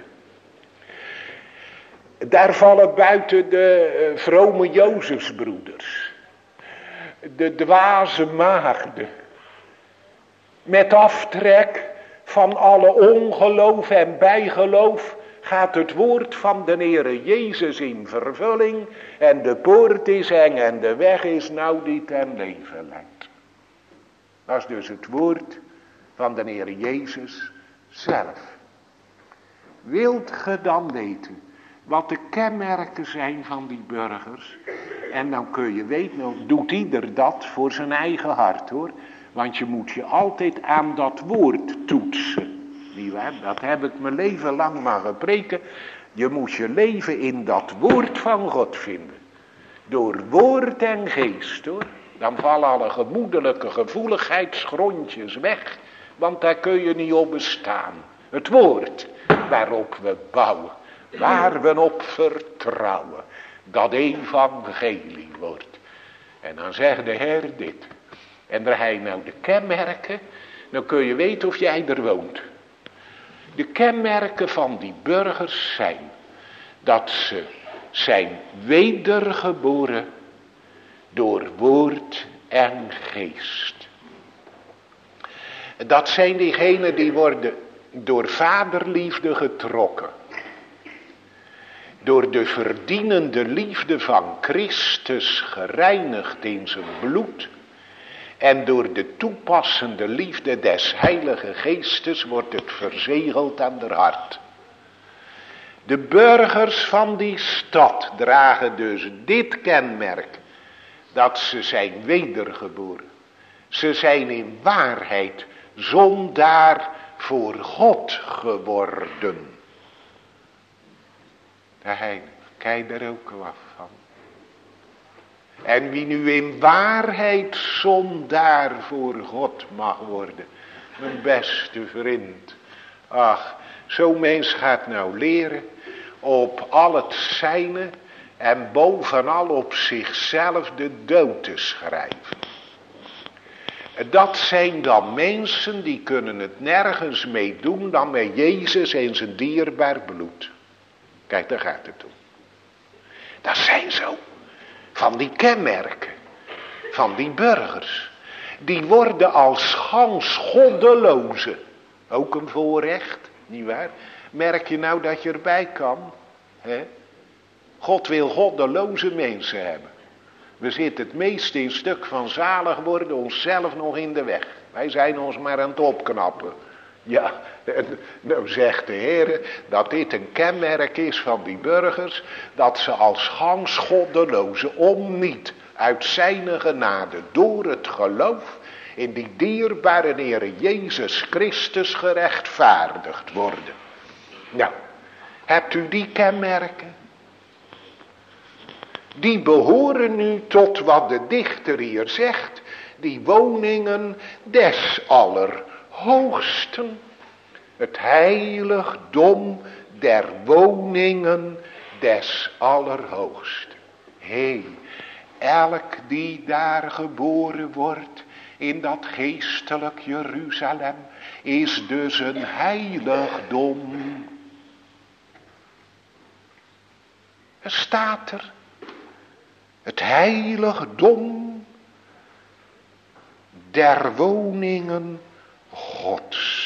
Daar vallen buiten de vrome Jozefsbroeders. De dwaze maagden. Met aftrek van alle ongeloof en bijgeloof gaat het woord van de Heere Jezus in vervulling. En de poort is eng en de weg is nauw die ten leven leidt. Dat is dus het woord van de Heere Jezus zelf. Wilt ge dan weten wat de kenmerken zijn van die burgers? En dan kun je weten, nou doet ieder dat voor zijn eigen hart, hoor. Want je moet je altijd aan dat woord toetsen. Nietwaar? Dat heb ik mijn leven lang maar gepreken. Je moet je leven in dat woord van God vinden. Door woord en geest, hoor. Dan vallen alle gemoedelijke gevoeligheidsgrondjes weg. Want daar kun je niet op bestaan. Het woord waarop we bouwen. Waar we op vertrouwen. Dat evangelie wordt. En dan zegt de Heer dit. En daar hij nou de kenmerken. Dan kun je weten of jij er woont. De kenmerken van die burgers zijn. Dat ze zijn wedergeboren. Door woord en geest. Dat zijn diegenen die worden door vaderliefde getrokken. Door de verdienende liefde van Christus gereinigd in zijn bloed. En door de toepassende liefde des Heilige Geestes wordt het verzegeld aan haar hart. De burgers van die stad dragen dus dit kenmerk. Dat ze zijn wedergeboren. Ze zijn in waarheid zondaar voor God geworden. De Heilige, kijk er ook wat van. En wie nu in waarheid zondaar voor God mag worden. Mijn beste vriend. Ach, zo'n mens gaat nou leren op al het zijne en bovenal op zichzelf de dood te schrijven. Dat zijn dan mensen die kunnen het nergens mee doen dan met Jezus en zijn dierbaar bloed. Kijk, daar gaat het om. Dat zijn zo van die kenmerken, van die burgers. Die worden als gans goddelozen. Ook een voorrecht, nietwaar? Merk je nou dat je erbij kan? Hè? God wil goddeloze mensen hebben. We zitten het meest in stuk van zalig worden onszelf nog in de weg. Wij zijn ons maar aan het opknappen. Ja, nou zegt de Heer dat dit een kenmerk is van die burgers. Dat ze als gans goddelozen om niet uit zijn genade door het geloof in die dierbare Heer Jezus Christus gerechtvaardigd worden. Nou, hebt u die kenmerken? Die behoren nu tot wat de dichter hier zegt. Die woningen des Allerhoogsten. Het heiligdom der woningen des Allerhoogsten. Hé, elk die daar geboren wordt in dat geestelijk Jeruzalem is dus een heiligdom. Er staat er, het heiligdom der woningen Gods.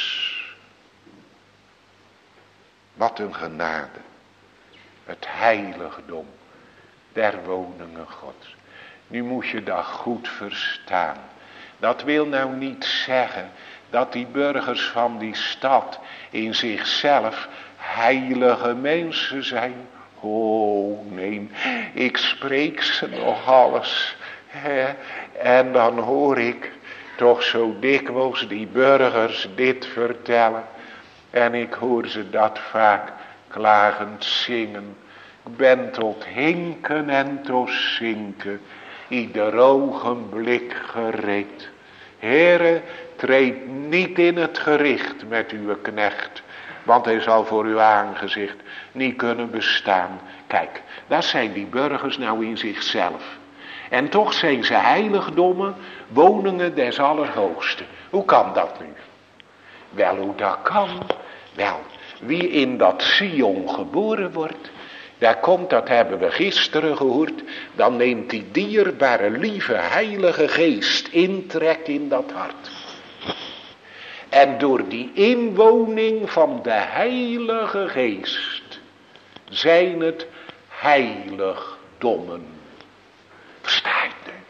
Wat een genade. Het heiligdom der woningen Gods. Nu moet je dat goed verstaan. Dat wil nou niet zeggen dat die burgers van die stad in zichzelf heilige mensen zijn. Oh nee, ik spreek ze nog alles. En dan hoor ik toch zo dikwijls die burgers dit vertellen. En ik hoor ze dat vaak klagend zingen. Ik ben tot hinken en tot zinken, ieder ogenblik gereed. Heere, treed niet in het gericht met uw knecht, want hij zal voor uw aangezicht niet kunnen bestaan. Kijk, dat zijn die burgers nou in zichzelf. En toch zijn ze heiligdommen, woningen des Allerhoogsten. Hoe kan dat nu? Wel, hoe dat kan? Wel, wie in dat Sion geboren wordt, daar komt, dat hebben we gisteren gehoord, dan neemt die dierbare, lieve, heilige geest intrek in dat hart. En door die inwoning van de heilige geest zijn het heiligdommen. Versta je het?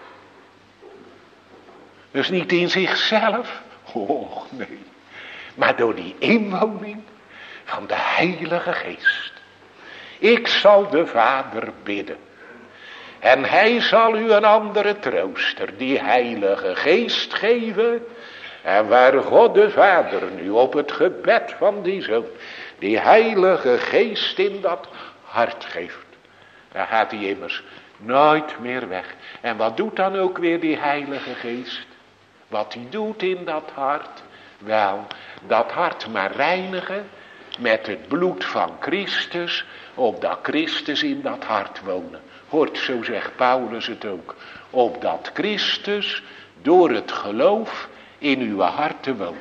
Dus niet in zichzelf, oh nee, maar door die inwoning van de heilige geest. Ik zal de Vader bidden. En hij zal u een andere trooster, die heilige geest geven. En waar God de Vader nu op het gebed van die Zoon, die heilige geest in dat hart geeft. Dan gaat hij immers nooit meer weg. En wat doet dan ook weer die heilige geest? Wat hij doet in dat hart? Wel, dat hart maar reinigen met het bloed van Christus, opdat Christus in dat hart wonen. Hoort, zo zegt Paulus het ook. Opdat Christus door het geloof in uw hart te wonen.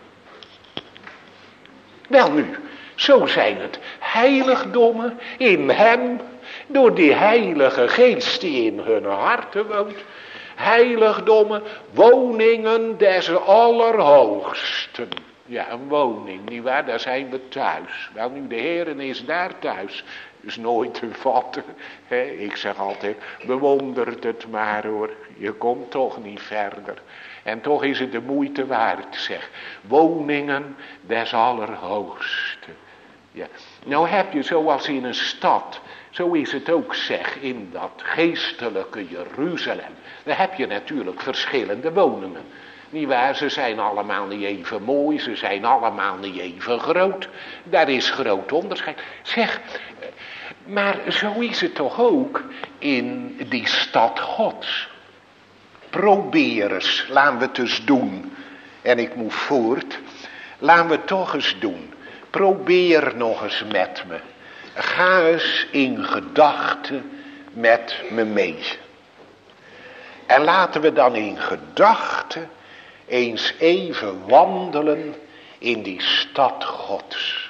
Wel nu, zo zijn het heiligdommen in hem, door die heilige geest die in hun harten woont. Heiligdommen, woningen des Allerhoogsten. Ja, een woning, nietwaar, daar zijn we thuis. Wel nu, de Heer is daar thuis. Dus nooit te vatten. Ik zeg altijd, bewondert het maar hoor. Je komt toch niet verder. En toch is het de moeite waard, zeg. Woningen des Allerhoogsten. Ja. Nou heb je zoals in een stad, zo is het ook zeg, in dat geestelijke Jeruzalem. Daar heb je natuurlijk verschillende woningen. Nietwaar, ze zijn allemaal niet even mooi, ze zijn allemaal niet even groot. Daar is groot onderscheid. Zeg, maar zo is het toch ook in die stad Gods. Probeer eens, laten we het eens doen. En ik moet voort. Laten we het toch eens doen. Probeer nog eens met me. Ga eens in gedachten met me mee. En laten we dan in gedachten eens even wandelen in die stad Gods.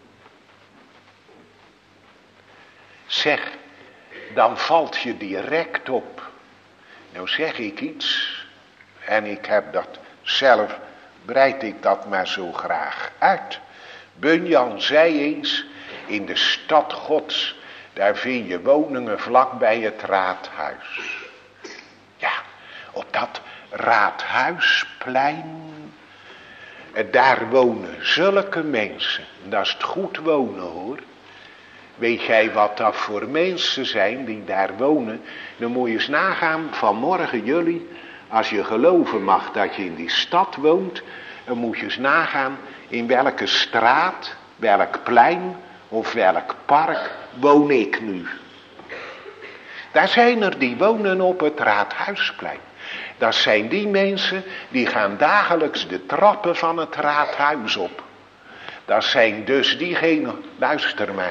Zeg, dan valt je direct op. Nou zeg ik iets, en ik heb dat zelf, breid ik dat maar zo graag uit. Bunyan zei eens, in de stad Gods, daar vind je woningen vlak bij het raadhuis. Ja, op dat raadhuisplein, daar wonen zulke mensen. Dat is het goed wonen hoor. Weet jij wat dat voor mensen zijn die daar wonen? Dan moet je eens nagaan vanmorgen jullie, als je geloven mag dat je in die stad woont, dan moet je eens nagaan in welke straat, welk plein of welk park woon ik nu. Daar zijn er die wonen op het raadhuisplein. Dat zijn die mensen die gaan dagelijks de trappen van het raadhuis op. Dat zijn dus diegenen, luister maar,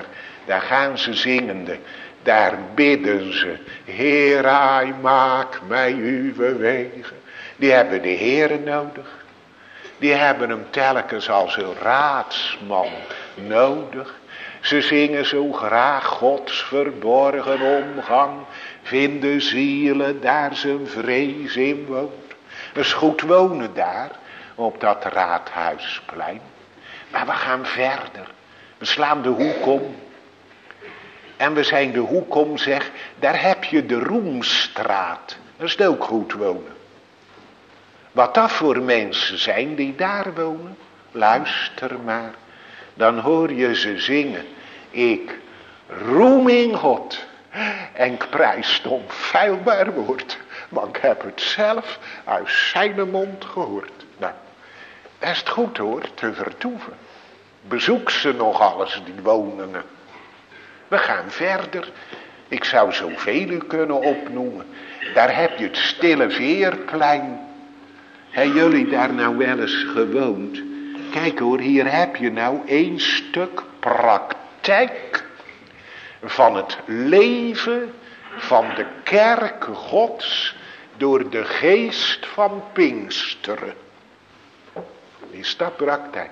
Daar gaan ze zingende. Daar bidden ze. Heer, maak mij uw wegen. Die hebben de Heer nodig. Die hebben hem telkens als een raadsman nodig. Ze zingen zo graag Gods verborgen omgang. Vinden zielen daar zijn vrees in woont. Het is goed wonen daar op dat Raadhuisplein. Maar we gaan verder. We slaan de hoek om. En we zijn de hoek om, zeg, daar heb je de Roemstraat. Dat is ook goed wonen. Wat dat voor mensen zijn die daar wonen, luister maar. Dan hoor je ze zingen. Ik roem in God en ik prijs het onfeilbaar woord. Want ik heb het zelf uit zijn mond gehoord. Nou, dat is het goed hoor, te vertoeven. Bezoek ze nog alles, die woningen. We gaan verder. Ik zou zoveel kunnen opnoemen. Daar heb je het Stille Veerplein. Hebben jullie daar nou wel eens gewoond? Kijk hoor, hier heb je nou 1 stuk praktijk van het leven van de kerk Gods door de geest van Pinksteren. Is dat praktijk?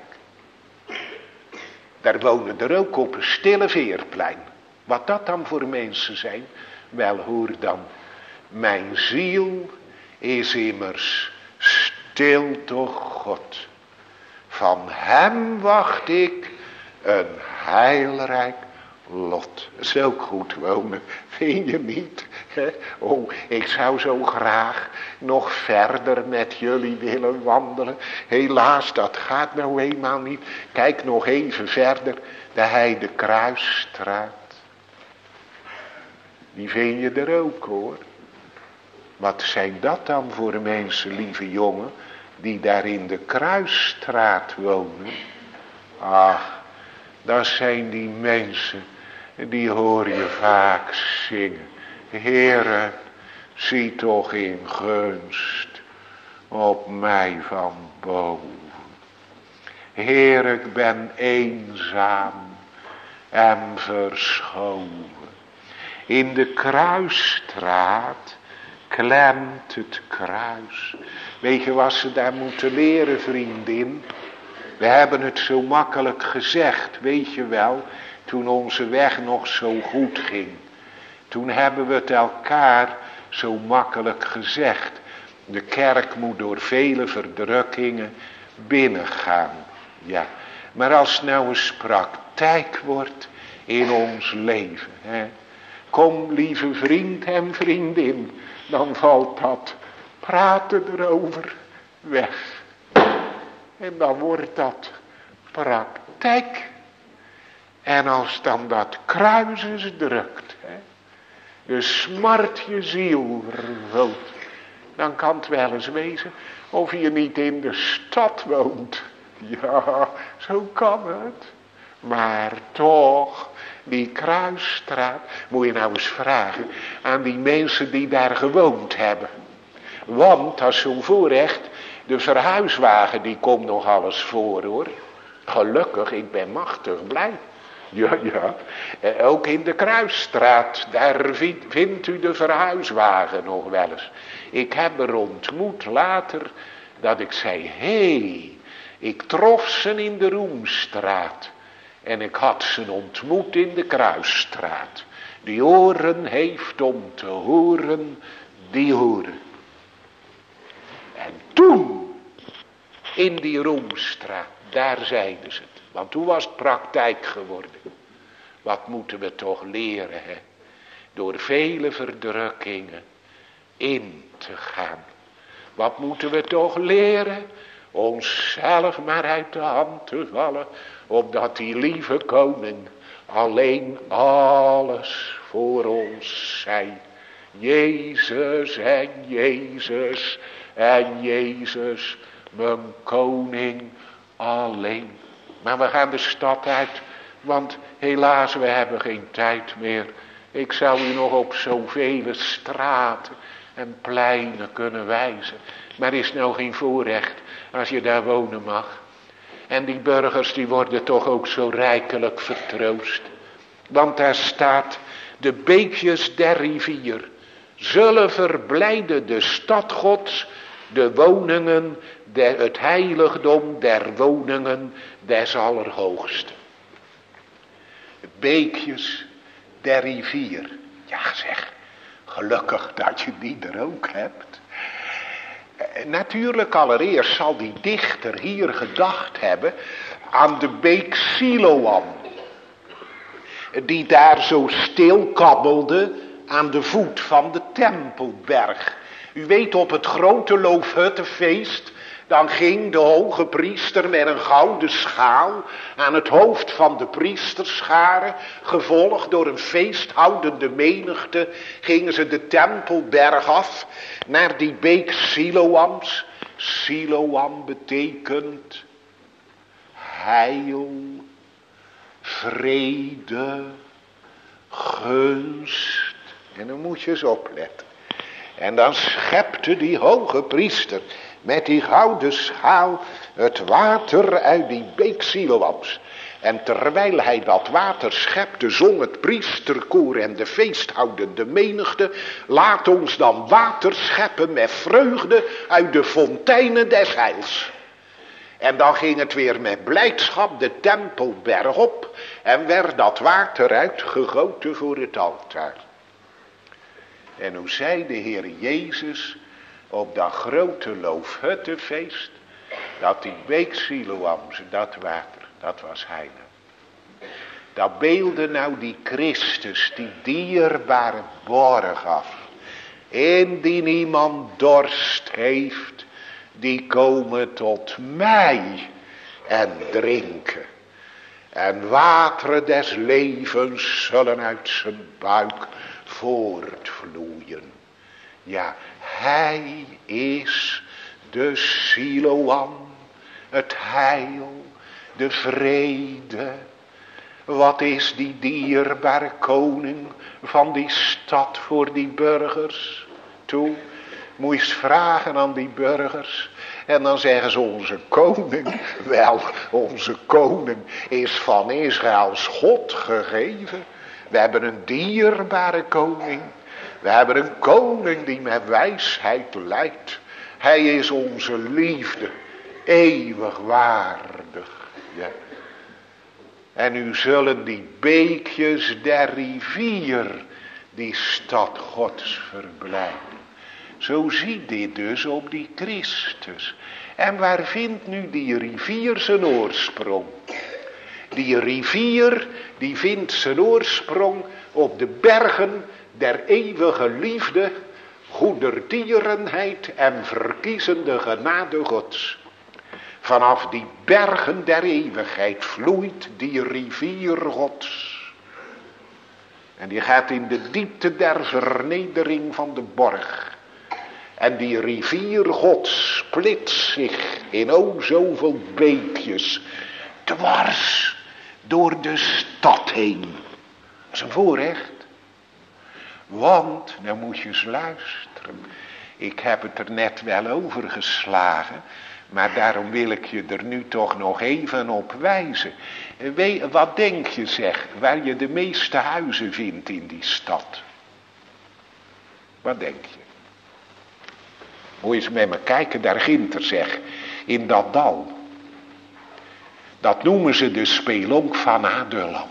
Daar wonen er ook op een Stille Veerplein. Wat dat dan voor mensen zijn? Wel hoor dan. Mijn ziel is immers stil toch God. Van hem wacht ik een heilrijk lot. Dat is ook goed wonen, vind je niet? Oh, ik zou zo graag nog verder met jullie willen wandelen. Helaas, dat gaat nou eenmaal niet. Kijk nog even verder, de Heidekruisstraat. Die vind je er ook hoor. Wat zijn dat dan voor mensen, lieve jongen, die daar in de Kruisstraat wonen? Ach, dat zijn die mensen, die hoor je vaak zingen. Heere, zie toch in gunst op mij van boven. Heer, ik ben eenzaam en verschoven. In de Kruisstraat klemt het kruis. Weet je wat ze daar moeten leren, vriendin? We hebben het zo makkelijk gezegd, weet je wel, toen onze weg nog zo goed ging. Toen hebben we het elkaar zo makkelijk gezegd. De kerk moet door vele verdrukkingen binnengaan. Ja, maar als het nou eens praktijk wordt in ons leven. Hè? Kom lieve vriend en vriendin, dan valt dat praten erover weg. En dan wordt dat praktijk. En als dan dat kruis is drukt, hè, de smart je ziel vervult, dan kan het wel eens wezen of je niet in de stad woont. Ja, zo kan het. Maar toch, die Kruisstraat, moet je nou eens vragen aan die mensen die daar gewoond hebben. Want, dat is zo'n voorrecht, de verhuiswagen die komt nog alles voor hoor. Gelukkig, ik ben machtig blij. Ja, ook in de Kruisstraat, daar vindt u de verhuiswagen nog wel eens. Ik heb er ontmoet later, dat ik zei, hé, ik trof ze in de Roemstraat. En ik had ze ontmoet in de Kruisstraat. Die oren heeft om te horen, die horen. En toen, in die Roemstraat, daar zeiden ze het. Want toen was het praktijk geworden. Wat moeten we toch leren, hè? Door vele verdrukkingen in te gaan. Wat moeten we toch leren? Onszelf maar uit de hand te vallen. Opdat die lieve koning alleen alles voor ons zei. Jezus en Jezus en Jezus, mijn koning alleen. Maar we gaan de stad uit, want helaas we hebben geen tijd meer. Ik zou u nog op zoveel straten en pleinen kunnen wijzen. Maar is nou geen voorrecht als je daar wonen mag. En die burgers die worden toch ook zo rijkelijk vertroost. Want daar staat, de beekjes der rivier zullen verblijden de stad Gods, de woningen, het heiligdom der woningen des Allerhoogsten. Beekjes der rivier. Ja zeg, gelukkig dat je die er ook hebt. Natuurlijk allereerst zal die dichter hier gedacht hebben aan de beek Siloam. Die daar zo stil kabbelde aan de voet van de Tempelberg. U weet, op het grote Loofhuttenfeest, dan ging de hoge priester met een gouden schaal aan het hoofd van de priesterschare, gevolgd door een feesthoudende menigte, gingen ze de Tempelberg af naar die beek Siloams. Siloam betekent heil, vrede, gunst. En dan moet je eens opletten. En dan schepte die hoge priester met die gouden schaal het water uit die beek Siloams. En terwijl hij dat water schepte, zong het priesterkoor en de feesthoudende menigte: laat ons dan water scheppen met vreugde uit de fonteinen des heils. En dan ging het weer met blijdschap de Tempelberg op en werd dat water uitgegoten voor het altaar. En hoe zei de Heer Jezus op dat grote Loofhuttenfeest, dat die beek Siloams, dat water, dat was heilig. Dat beelde nou die Christus, die dierbare borg af. Indien niemand dorst heeft, die komen tot mij en drinken. En wateren des levens zullen uit zijn buik voortvloeien. Ja, hij is de Siloam, het heil, de vrede. Wat is die dierbare koning van die stad voor die burgers? Toe, moet je eens vragen aan die burgers. En dan zeggen ze, onze koning, wel, onze koning is van Israëls God gegeven. We hebben een dierbare koning. We hebben een koning die met wijsheid leidt. Hij is onze liefde, eeuwig waardig. Ja. En nu zullen die beekjes der rivier die stad Gods verblijden. Zo ziet dit dus op die Christus. En waar vindt nu die rivier zijn oorsprong? Die rivier die vindt zijn oorsprong op de bergen der eeuwige liefde, goedertierenheid en verkiezende genade Gods. Vanaf die bergen der eeuwigheid vloeit die rivier Gods. En die gaat in de diepte der vernedering van de borg. En die rivier Gods splitst zich in o zoveel beekjes dwars door de stad heen. Dat is een voorrecht. Want, nou moet je eens luisteren. Ik heb het er net wel over geslagen. Maar daarom wil ik je er nu toch nog even op wijzen. Wat denk je zeg, waar je de meeste huizen vindt in die stad? Wat denk je? Moet je eens met me kijken, daar ginter zeg, in dat dal. Dat noemen ze de spelonk van Adullam.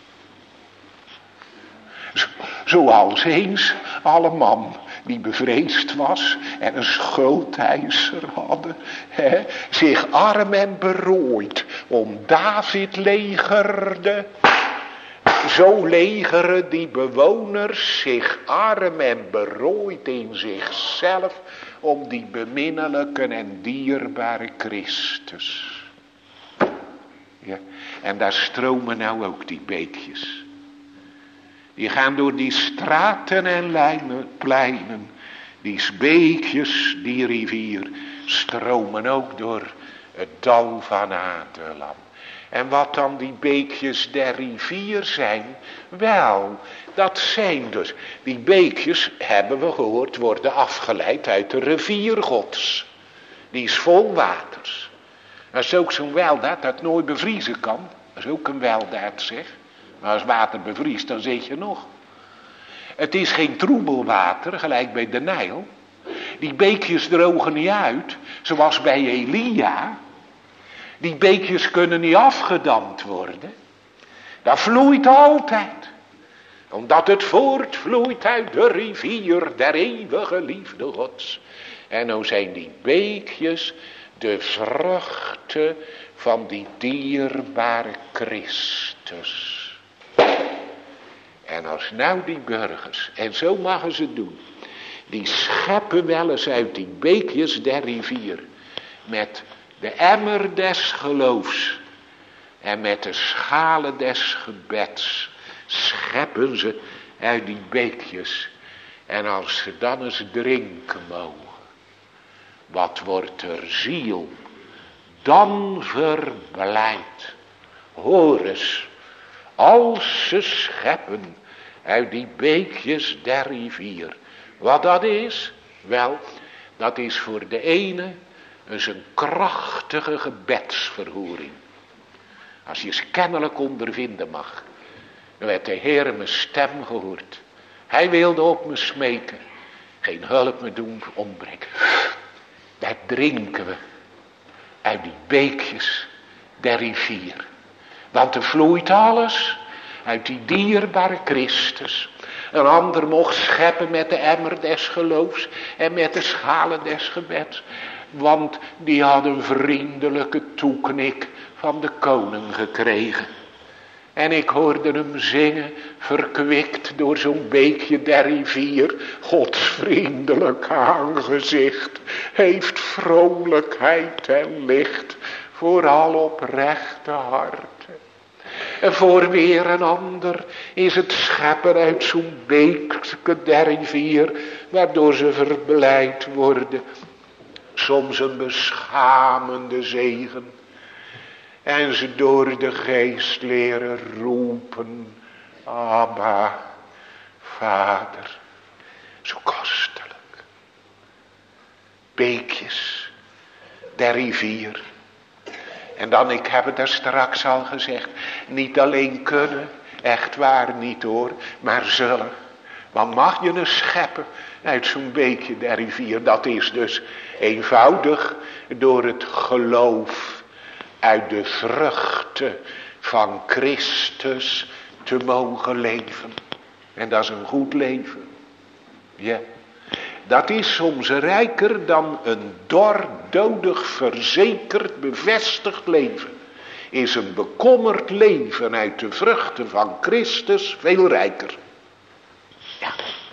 Zoals eens alle man die bevreesd was en een schuldeisers hadden, zich arm en berooid om David legerde. Zo legeren die bewoners zich arm en berooid in zichzelf om die beminnelijke en dierbare Christus. Ja, en daar stromen nou ook die beekjes. Die gaan door die straten en pleinen. Die beekjes, die rivier, stromen ook door het dal van Adullam. En wat dan die beekjes der rivier zijn? Wel, dat zijn dus, die beekjes, hebben we gehoord, worden afgeleid uit de rivier Gods. Die is vol waters. Dat is ook zo'n weldaad dat nooit bevriezen kan. Dat is ook een weldaad zeg. Maar als water bevriest, dan zit je nog. Het is geen troebelwater, gelijk bij de Nijl. Die beekjes drogen niet uit, zoals bij Elia. Die beekjes kunnen niet afgedamd worden. Dat vloeit altijd. Omdat het voortvloeit uit de rivier der eeuwige liefde Gods. En nou zijn die beekjes de vruchten van die dierbare Christus. En als nou die burgers, en zo mogen ze doen, die scheppen wel eens uit die beekjes der rivier, met de emmer des geloofs en met de schalen des gebeds, scheppen ze uit die beekjes. En als ze dan eens drinken mogen, wat wordt er ziel dan verblijd. Hoor eens, als ze scheppen uit die beekjes der rivier. Wat dat is? Wel, dat is voor de ene eens een krachtige gebedsverhoring. Als je eens kennelijk ondervinden mag. Dan werd de Heer mijn stem gehoord. Hij wilde op me smeken. Geen hulp me doen ontbreken. Daar drinken we uit die beekjes der rivier. Want er vloeit alles uit die dierbare Christus. Een ander mocht scheppen met de emmer des geloofs en met de schalen des gebeds. Want die had een vriendelijke toeknik van de koning gekregen. En ik hoorde hem zingen, verkwikt door zo'n beekje der rivier. Gods vriendelijk aangezicht heeft vrolijkheid en licht voor al oprechte harten. En voor weer een ander is het scheppen uit zo'n beekje der rivier, waardoor ze verblijd worden. Soms een beschamende zegen. En ze door de geest leren roepen, Abba, Vader. Zo kostelijk. Beekjes der rivier. En dan, ik heb het er straks al gezegd, niet alleen kunnen, echt waar niet hoor, maar zullen. Want mag je een scheppen uit zo'n beekje der rivier, dat is dus eenvoudig door het geloof uit de vruchten van Christus te mogen leven. En dat is een goed leven. Ja. Dat is soms rijker dan een dor, dodig, verzekerd, bevestigd leven. Is een bekommerd leven uit de vruchten van Christus veel rijker. Ja.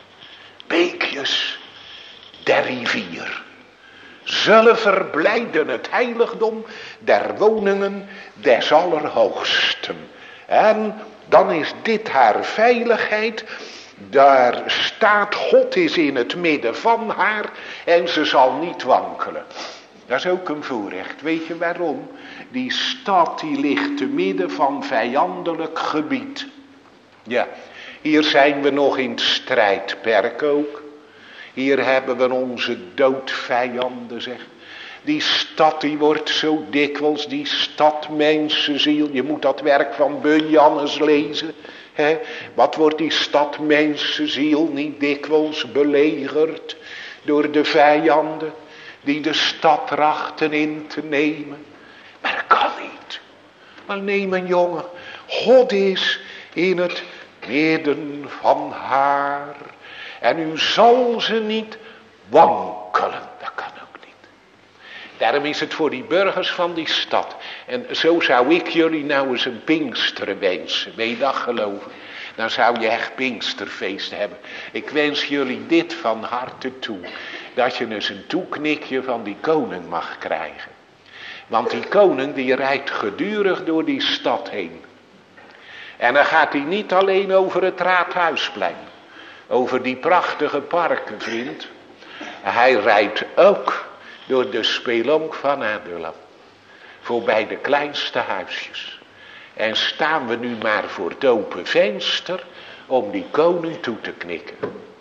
Beekjes der rivier zullen verblijden het heiligdom der woningen des Allerhoogsten. En dan is dit haar veiligheid. Daar staat, God is in het midden van haar en ze zal niet wankelen. Dat is ook een voorrecht. Weet je waarom? Die stad die ligt te midden van vijandelijk gebied. Ja, hier zijn we nog in het strijdperk ook. Hier hebben we onze doodvijanden, zeg. Die stad die wordt zo dikwijls, die stad mensenziel. Je moet dat werk van Bunyan eens lezen. He, wat wordt die stad mensenziel niet dikwijls belegerd door de vijanden die de stad trachten in te nemen. Maar dat kan niet. Maar neem mijn jongen, God is in het midden van haar. En u zal ze niet wankelen. Dat kan ook niet. Daarom is het voor die burgers van die stad. En zo zou ik jullie nou eens een Pinkster wensen. Wil je dat geloven? Dan zou je echt Pinksterfeest hebben. Ik wens jullie dit van harte toe. Dat je eens een toeknikje van die koning mag krijgen. Want die koning die rijdt gedurig door die stad heen. En dan gaat hij niet alleen over het Raadhuisplein. Over die prachtige parken, vriend. Hij rijdt ook door de spelonk van Adulam. Voorbij de kleinste huisjes. En staan we nu maar voor het open venster om die koning toe te knikken.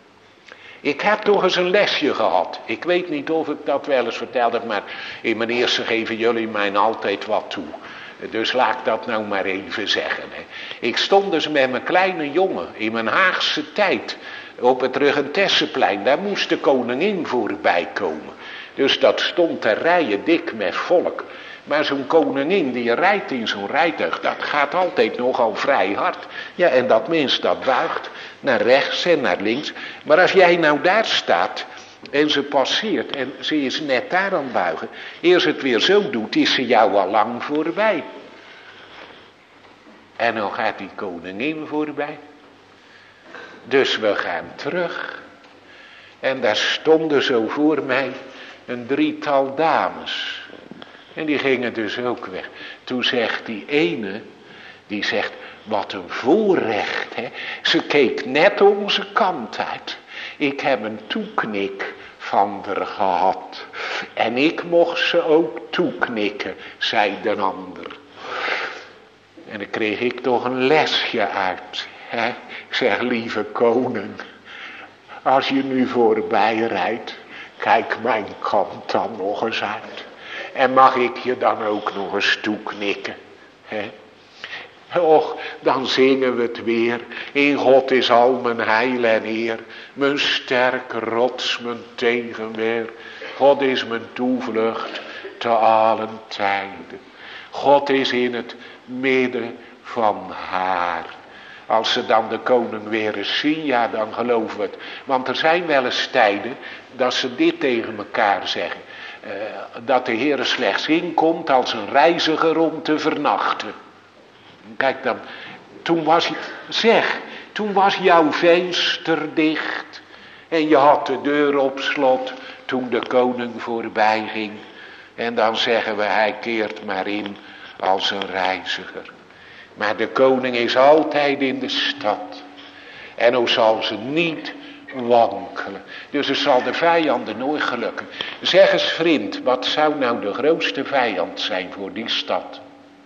Ik heb toch eens een lesje gehad. Ik weet niet of ik dat wel eens verteld heb, maar in mijn eerste geven jullie mij altijd wat toe. Dus laat ik dat nou maar even zeggen. Hè. Ik stond dus met mijn kleine jongen in mijn Haagse tijd op het Regentesseplein. Daar moest de koningin voorbij komen. Dus dat stond te rijen dik met volk. Maar zo'n koningin die rijdt in zo'n rijtuig, dat gaat altijd nogal vrij hard. Ja, en dat mens dat buigt naar rechts en naar links. Maar als jij nou daar staat en ze passeert en ze is net daar aan het buigen. Eer ze het weer zo doet, is ze jou al lang voorbij. En dan gaat die koningin voorbij. Dus we gaan terug. En daar stonden zo voor mij een drietal dames. En die gingen dus ook weg. Toen zegt die ene, die zegt, wat een voorrecht, hè. Ze keek net onze kant uit. Ik heb een toeknik van haar gehad. En ik mocht ze ook toeknikken, zei de ander. En dan kreeg ik toch een lesje uit. Hè? Ik zeg, lieve koning, als je nu voorbij rijdt, kijk mijn kant dan nog eens uit. En mag ik je dan ook nog eens toeknikken? Hè? Och, dan zingen we het weer. In God is al mijn heil en eer. Mijn sterke rots, mijn tegenweer. God is mijn toevlucht te allen tijden. God is in het midden van haar. Als ze dan de koning weer eens zien, ja, dan geloven we het. Want er zijn wel eens tijden dat ze dit tegen elkaar zeggen. Dat de Heer slechts inkomt als een reiziger om te vernachten. Kijk dan, toen was jouw venster dicht. En je had de deur op slot toen de koning voorbij ging. En dan zeggen we, hij keert maar in als een reiziger. Maar de koning is altijd in de stad. En hoe zal ze niet wankelen. Dus het zal de vijanden nooit gelukken. Zeg eens vriend, wat zou nou de grootste vijand zijn voor die stad?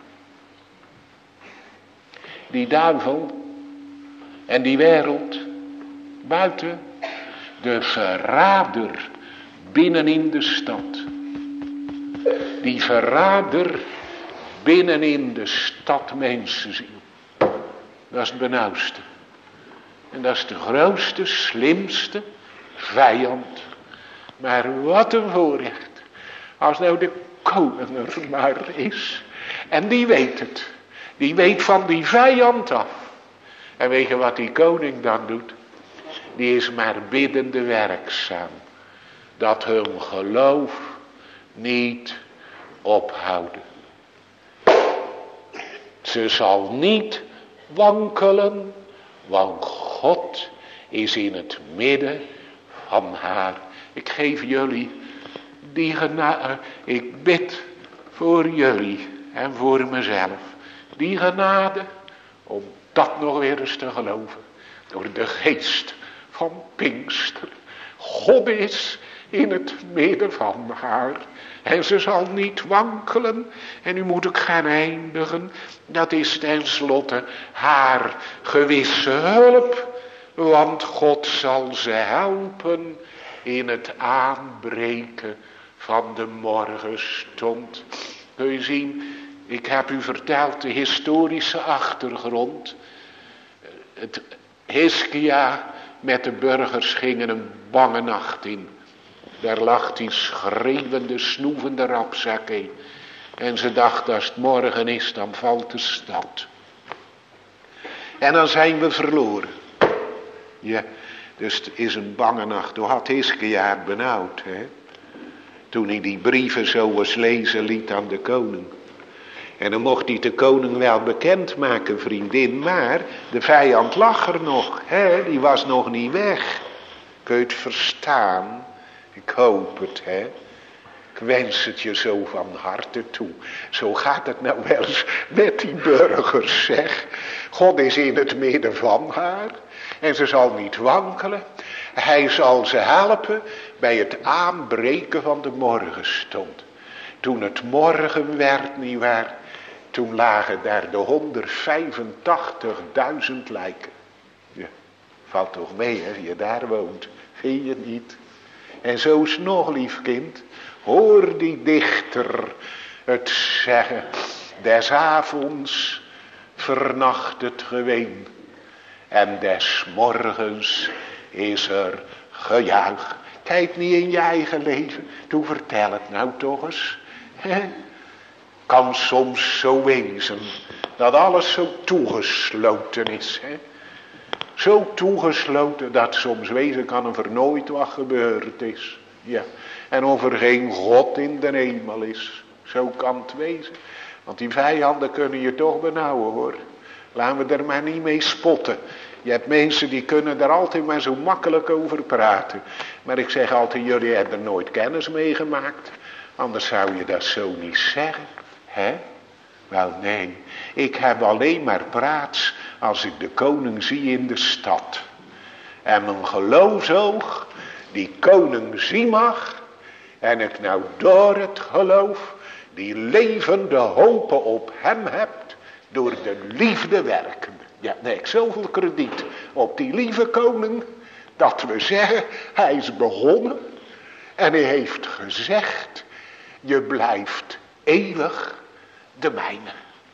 Die duivel en die wereld buiten. De verrader binnen in de stad. Die verrader binnen in de stad mensenziel. Dat is het benauwdste. En dat is de grootste, slimste vijand. Maar wat een voorrecht. Als nou de koning er maar is. En die weet het. Die weet van die vijand af. En weet je wat die koning dan doet? Die is maar biddende werkzaam. Dat hun geloof niet ophouden. Ze zal niet wankelen. Want God is in het midden van haar. Ik geef jullie die genade. Ik bid voor jullie en voor mezelf. Die genade om dat nog weer eens te geloven. Door de geest van Pinkster. God is in het midden van haar. En ze zal niet wankelen. En nu moet ik gaan eindigen. Dat is tenslotte haar gewisse hulp. Want God zal ze helpen in het aanbreken van de morgenstond. Kun je zien, ik heb u verteld de historische achtergrond. Hiskia met de burgers gingen een bange nacht in. Daar lag die schreeuwende, snoevende Rabsakeh. En ze dacht, als het morgen is, dan valt de stad. En dan zijn we verloren. Ja, dus het is een bange nacht. Toen had Hiskia het benauwd, hè. Toen hij die brieven zo eens lezen liet aan de koning. En dan mocht hij de koning wel bekendmaken, vriendin. Maar de vijand lag er nog, hè. Die was nog niet weg. Kun je het verstaan? Ik hoop het, hè. Ik wens het je zo van harte toe. Zo gaat het nou wel eens met die burgers, zeg. God is in het midden van haar. En ze zal niet wankelen. Hij zal ze helpen bij het aanbreken van de morgenstond. Toen het morgen werd, nietwaar. Toen lagen daar de 185.000 lijken. Ja, valt toch mee, hè, je daar woont. Vind je niet? En zo is nog, lief kind, hoor die dichter het zeggen. Des avonds vernacht het geween. En des morgens is er gejuich. Kijk niet in je eigen leven. Toe, vertel het nou toch eens. Kan soms zo wezen dat alles zo toegesloten is. Zo toegesloten dat soms wezen kan of er nooit wat gebeurd is. Ja. En of er geen God in de hemel is. Zo kan het wezen. Want die vijanden kunnen je toch benauwen hoor. Laten we er maar niet mee spotten. Je hebt mensen die kunnen er altijd maar zo makkelijk over praten. Maar ik zeg altijd, jullie hebben er nooit kennis mee gemaakt. Anders zou je dat zo niet zeggen. Hè? Wel nee, ik heb alleen maar praats als ik de koning zie in de stad. En mijn geloofsoog die koning zien mag. En ik nou door het geloof die levende hopen op hem hebt. Door de liefde werken. Ja, nee, ik zoveel krediet op die lieve koning. Dat we zeggen, hij is begonnen. En hij heeft gezegd, je blijft eeuwig de mijne.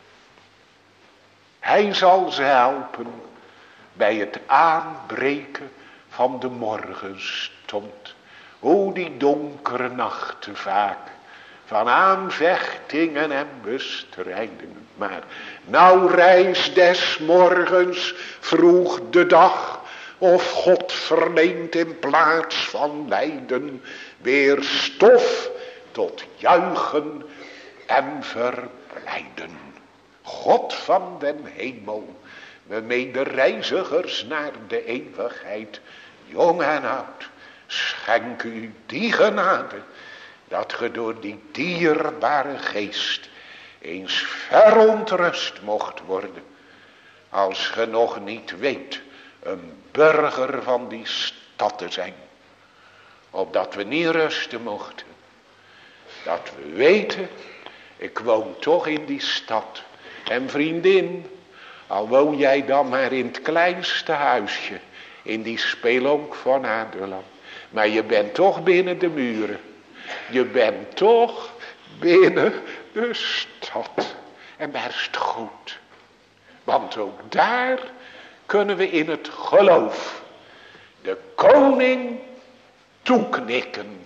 Hij zal ze helpen bij het aanbreken van de morgenstond. Hoe die donkere nachten vaak van aanvechtingen en bestrijdingen. Maar nou rijst des morgens vroeg de dag. Of God verneemt in plaats van lijden weer stof tot juichen en verblijden. God van den hemel, we medereizigers naar de eeuwigheid, jong en oud, schenk u die genade, dat ge door die dierbare geest eens verontrust mocht worden, als ge nog niet weet een burger van die stad te zijn, opdat we niet rusten mochten, dat we weten, ik woon toch in die stad, en vriendin, al woon jij dan maar in het kleinste huisje, in die spelonk van Aderland, maar je bent toch binnen de muren. Je bent toch binnen de stad. En daar is het goed. Want ook daar kunnen we in het geloof de koning toeknikken.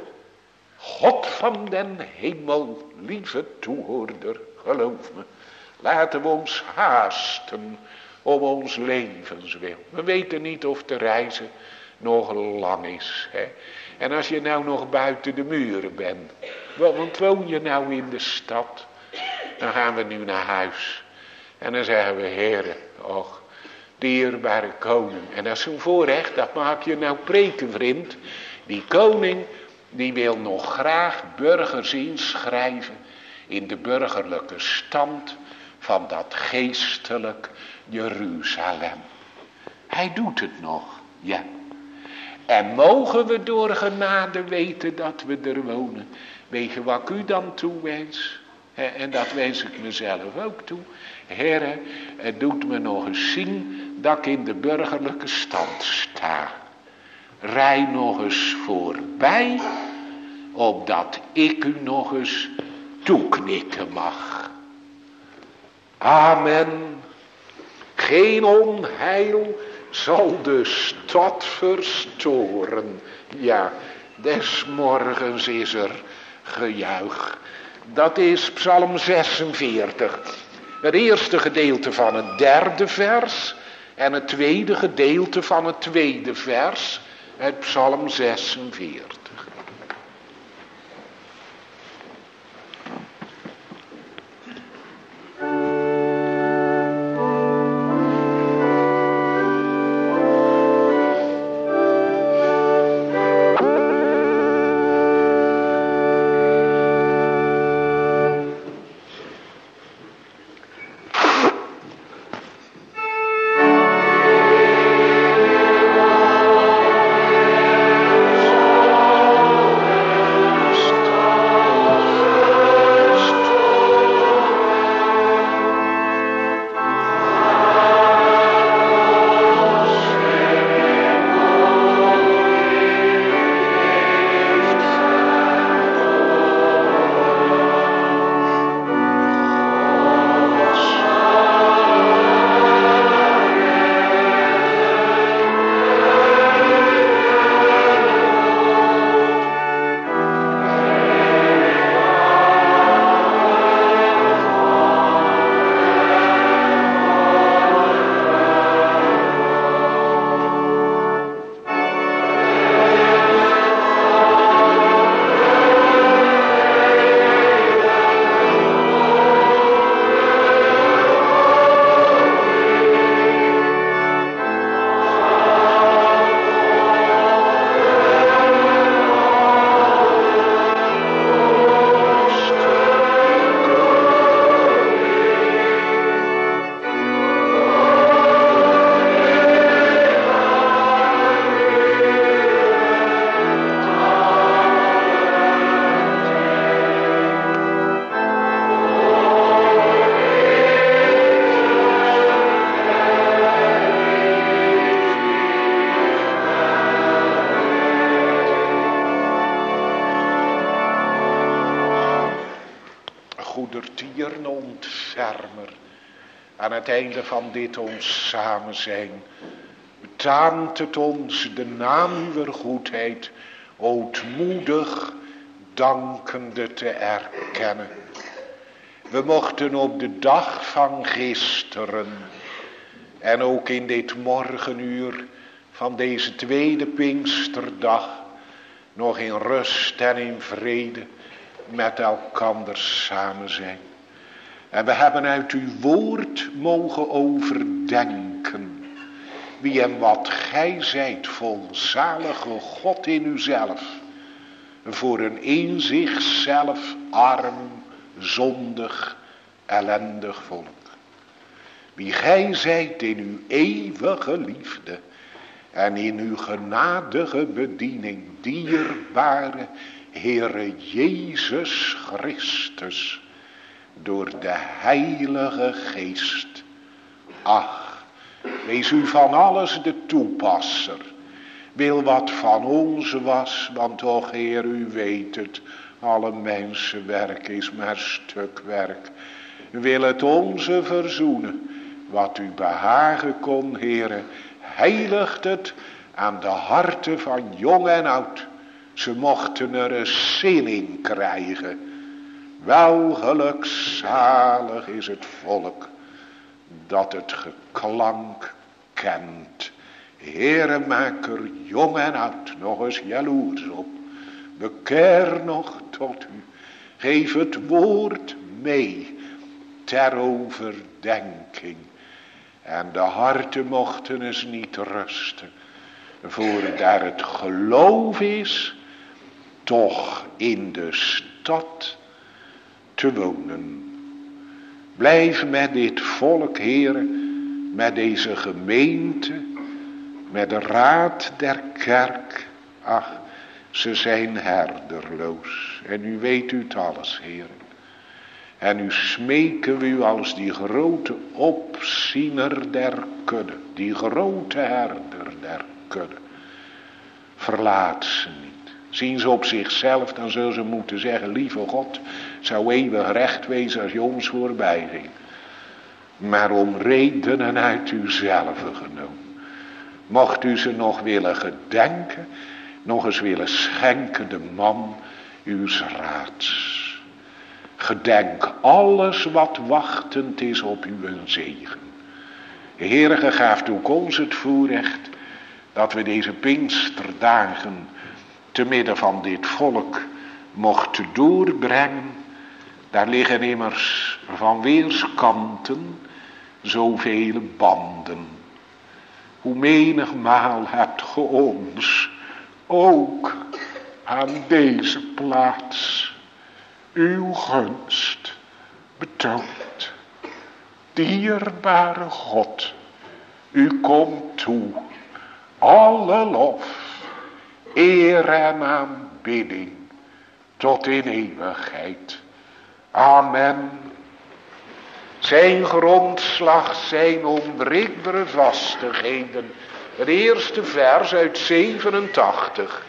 God van den hemel, lieve toehoorder, geloof me. Laten we ons haasten om ons levenswil. We weten niet of de reizen nog lang is. Hè? En als je nou nog buiten de muren bent. Want woon je nou in de stad. Dan gaan we nu naar huis. En dan zeggen we, Heere, och, dierbare koning. En dat is een voorrecht, dat maak je nou preken, vriend. Die koning, die wil nog graag burgers inschrijven in de burgerlijke stand van dat geestelijk Jeruzalem. Hij doet het nog, ja. En mogen we door genade weten dat we er wonen. Weet je wat ik u dan toewens? En dat wens ik mezelf ook toe. Heere, het doet me nog eens zien dat ik in de burgerlijke stand sta. Rij nog eens voorbij, opdat ik u nog eens toeknikken mag. Amen. Geen onheil zal de stad verstoren. Ja, des morgens is er gejuich. Dat is Psalm 46. Het eerste gedeelte van het derde vers. En het tweede gedeelte van het tweede vers. Het Psalm 46. moedertieren ontfermer. Aan het einde van dit ons samen zijn, betaamt het ons de naam uwer goedheid ootmoedig dankende te erkennen. We mochten op de dag van gisteren en ook in dit morgenuur van deze tweede Pinksterdag nog in rust en in vrede met elkander samen zijn. En we hebben uit uw woord mogen overdenken wie en wat gij zijt, vol zalige God in uzelf, voor een zichzelf arm, zondig, ellendig volk. Wie gij zijt in uw eeuwige liefde en in uw genadige bediening, dierbare Heere Jezus Christus, door de Heilige Geest. Ach, wees u van alles de toepasser. Wil wat van ons was, want toch Heer, u weet het, alle mensenwerk is maar stukwerk. Wil het onze verzoenen, wat u behagen kon, Heere, heiligt het aan de harten van jong en oud. Ze mochten er een zin in krijgen. Wel gelukzalig is het volk dat het geklank kent. Heere, maak er jong en oud nog eens jaloers op. Bekeer nog tot u. Geef het woord mee ter overdenking. En de harten mochten eens niet rusten. Voor daar het geloof is, toch in de stad te wonen. Blijf met dit volk, Heere, met deze gemeente, met de raad der kerk. Ach, ze zijn herderloos. En u weet u het alles, Heere. En nu smeken we u als die grote opziener der kudde, die grote herder der kudde. Verlaat ze niet. Zien ze op zichzelf, dan zullen ze moeten zeggen, lieve God, het zou eeuwig recht wezen als je ons voorbij ging. Maar om redenen uit uzelf genomen. Mocht u ze nog willen gedenken, nog eens willen schenken de man uws raads. Gedenk alles wat wachtend is op uw zegen. Heere, ge gaaft ook ons het voorrecht dat we deze Pinksterdagen te midden van dit volk mochten doorbrengen. Daar liggen immers van weerskanten zoveel banden. Hoe menigmaal hebt ge ons ook aan deze plaats uw gunst betoont. Dierbare God, u komt toe alle lof, eer en aanbidding tot in eeuwigheid. Amen. Zijn grondslag, zijn onwrikbare vastigheden. Het eerste vers uit 87.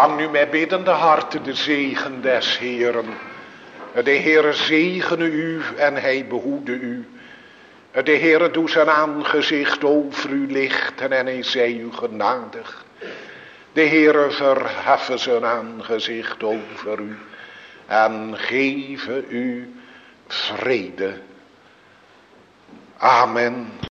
Ontvang nu met biddende harten de zegen des Heeren. De Heere zegene u en hij behoede u. De Heere doet zijn aangezicht over u lichten en hij zij u genadig. De Heere verheffen zijn aangezicht over u en geven u vrede. Amen.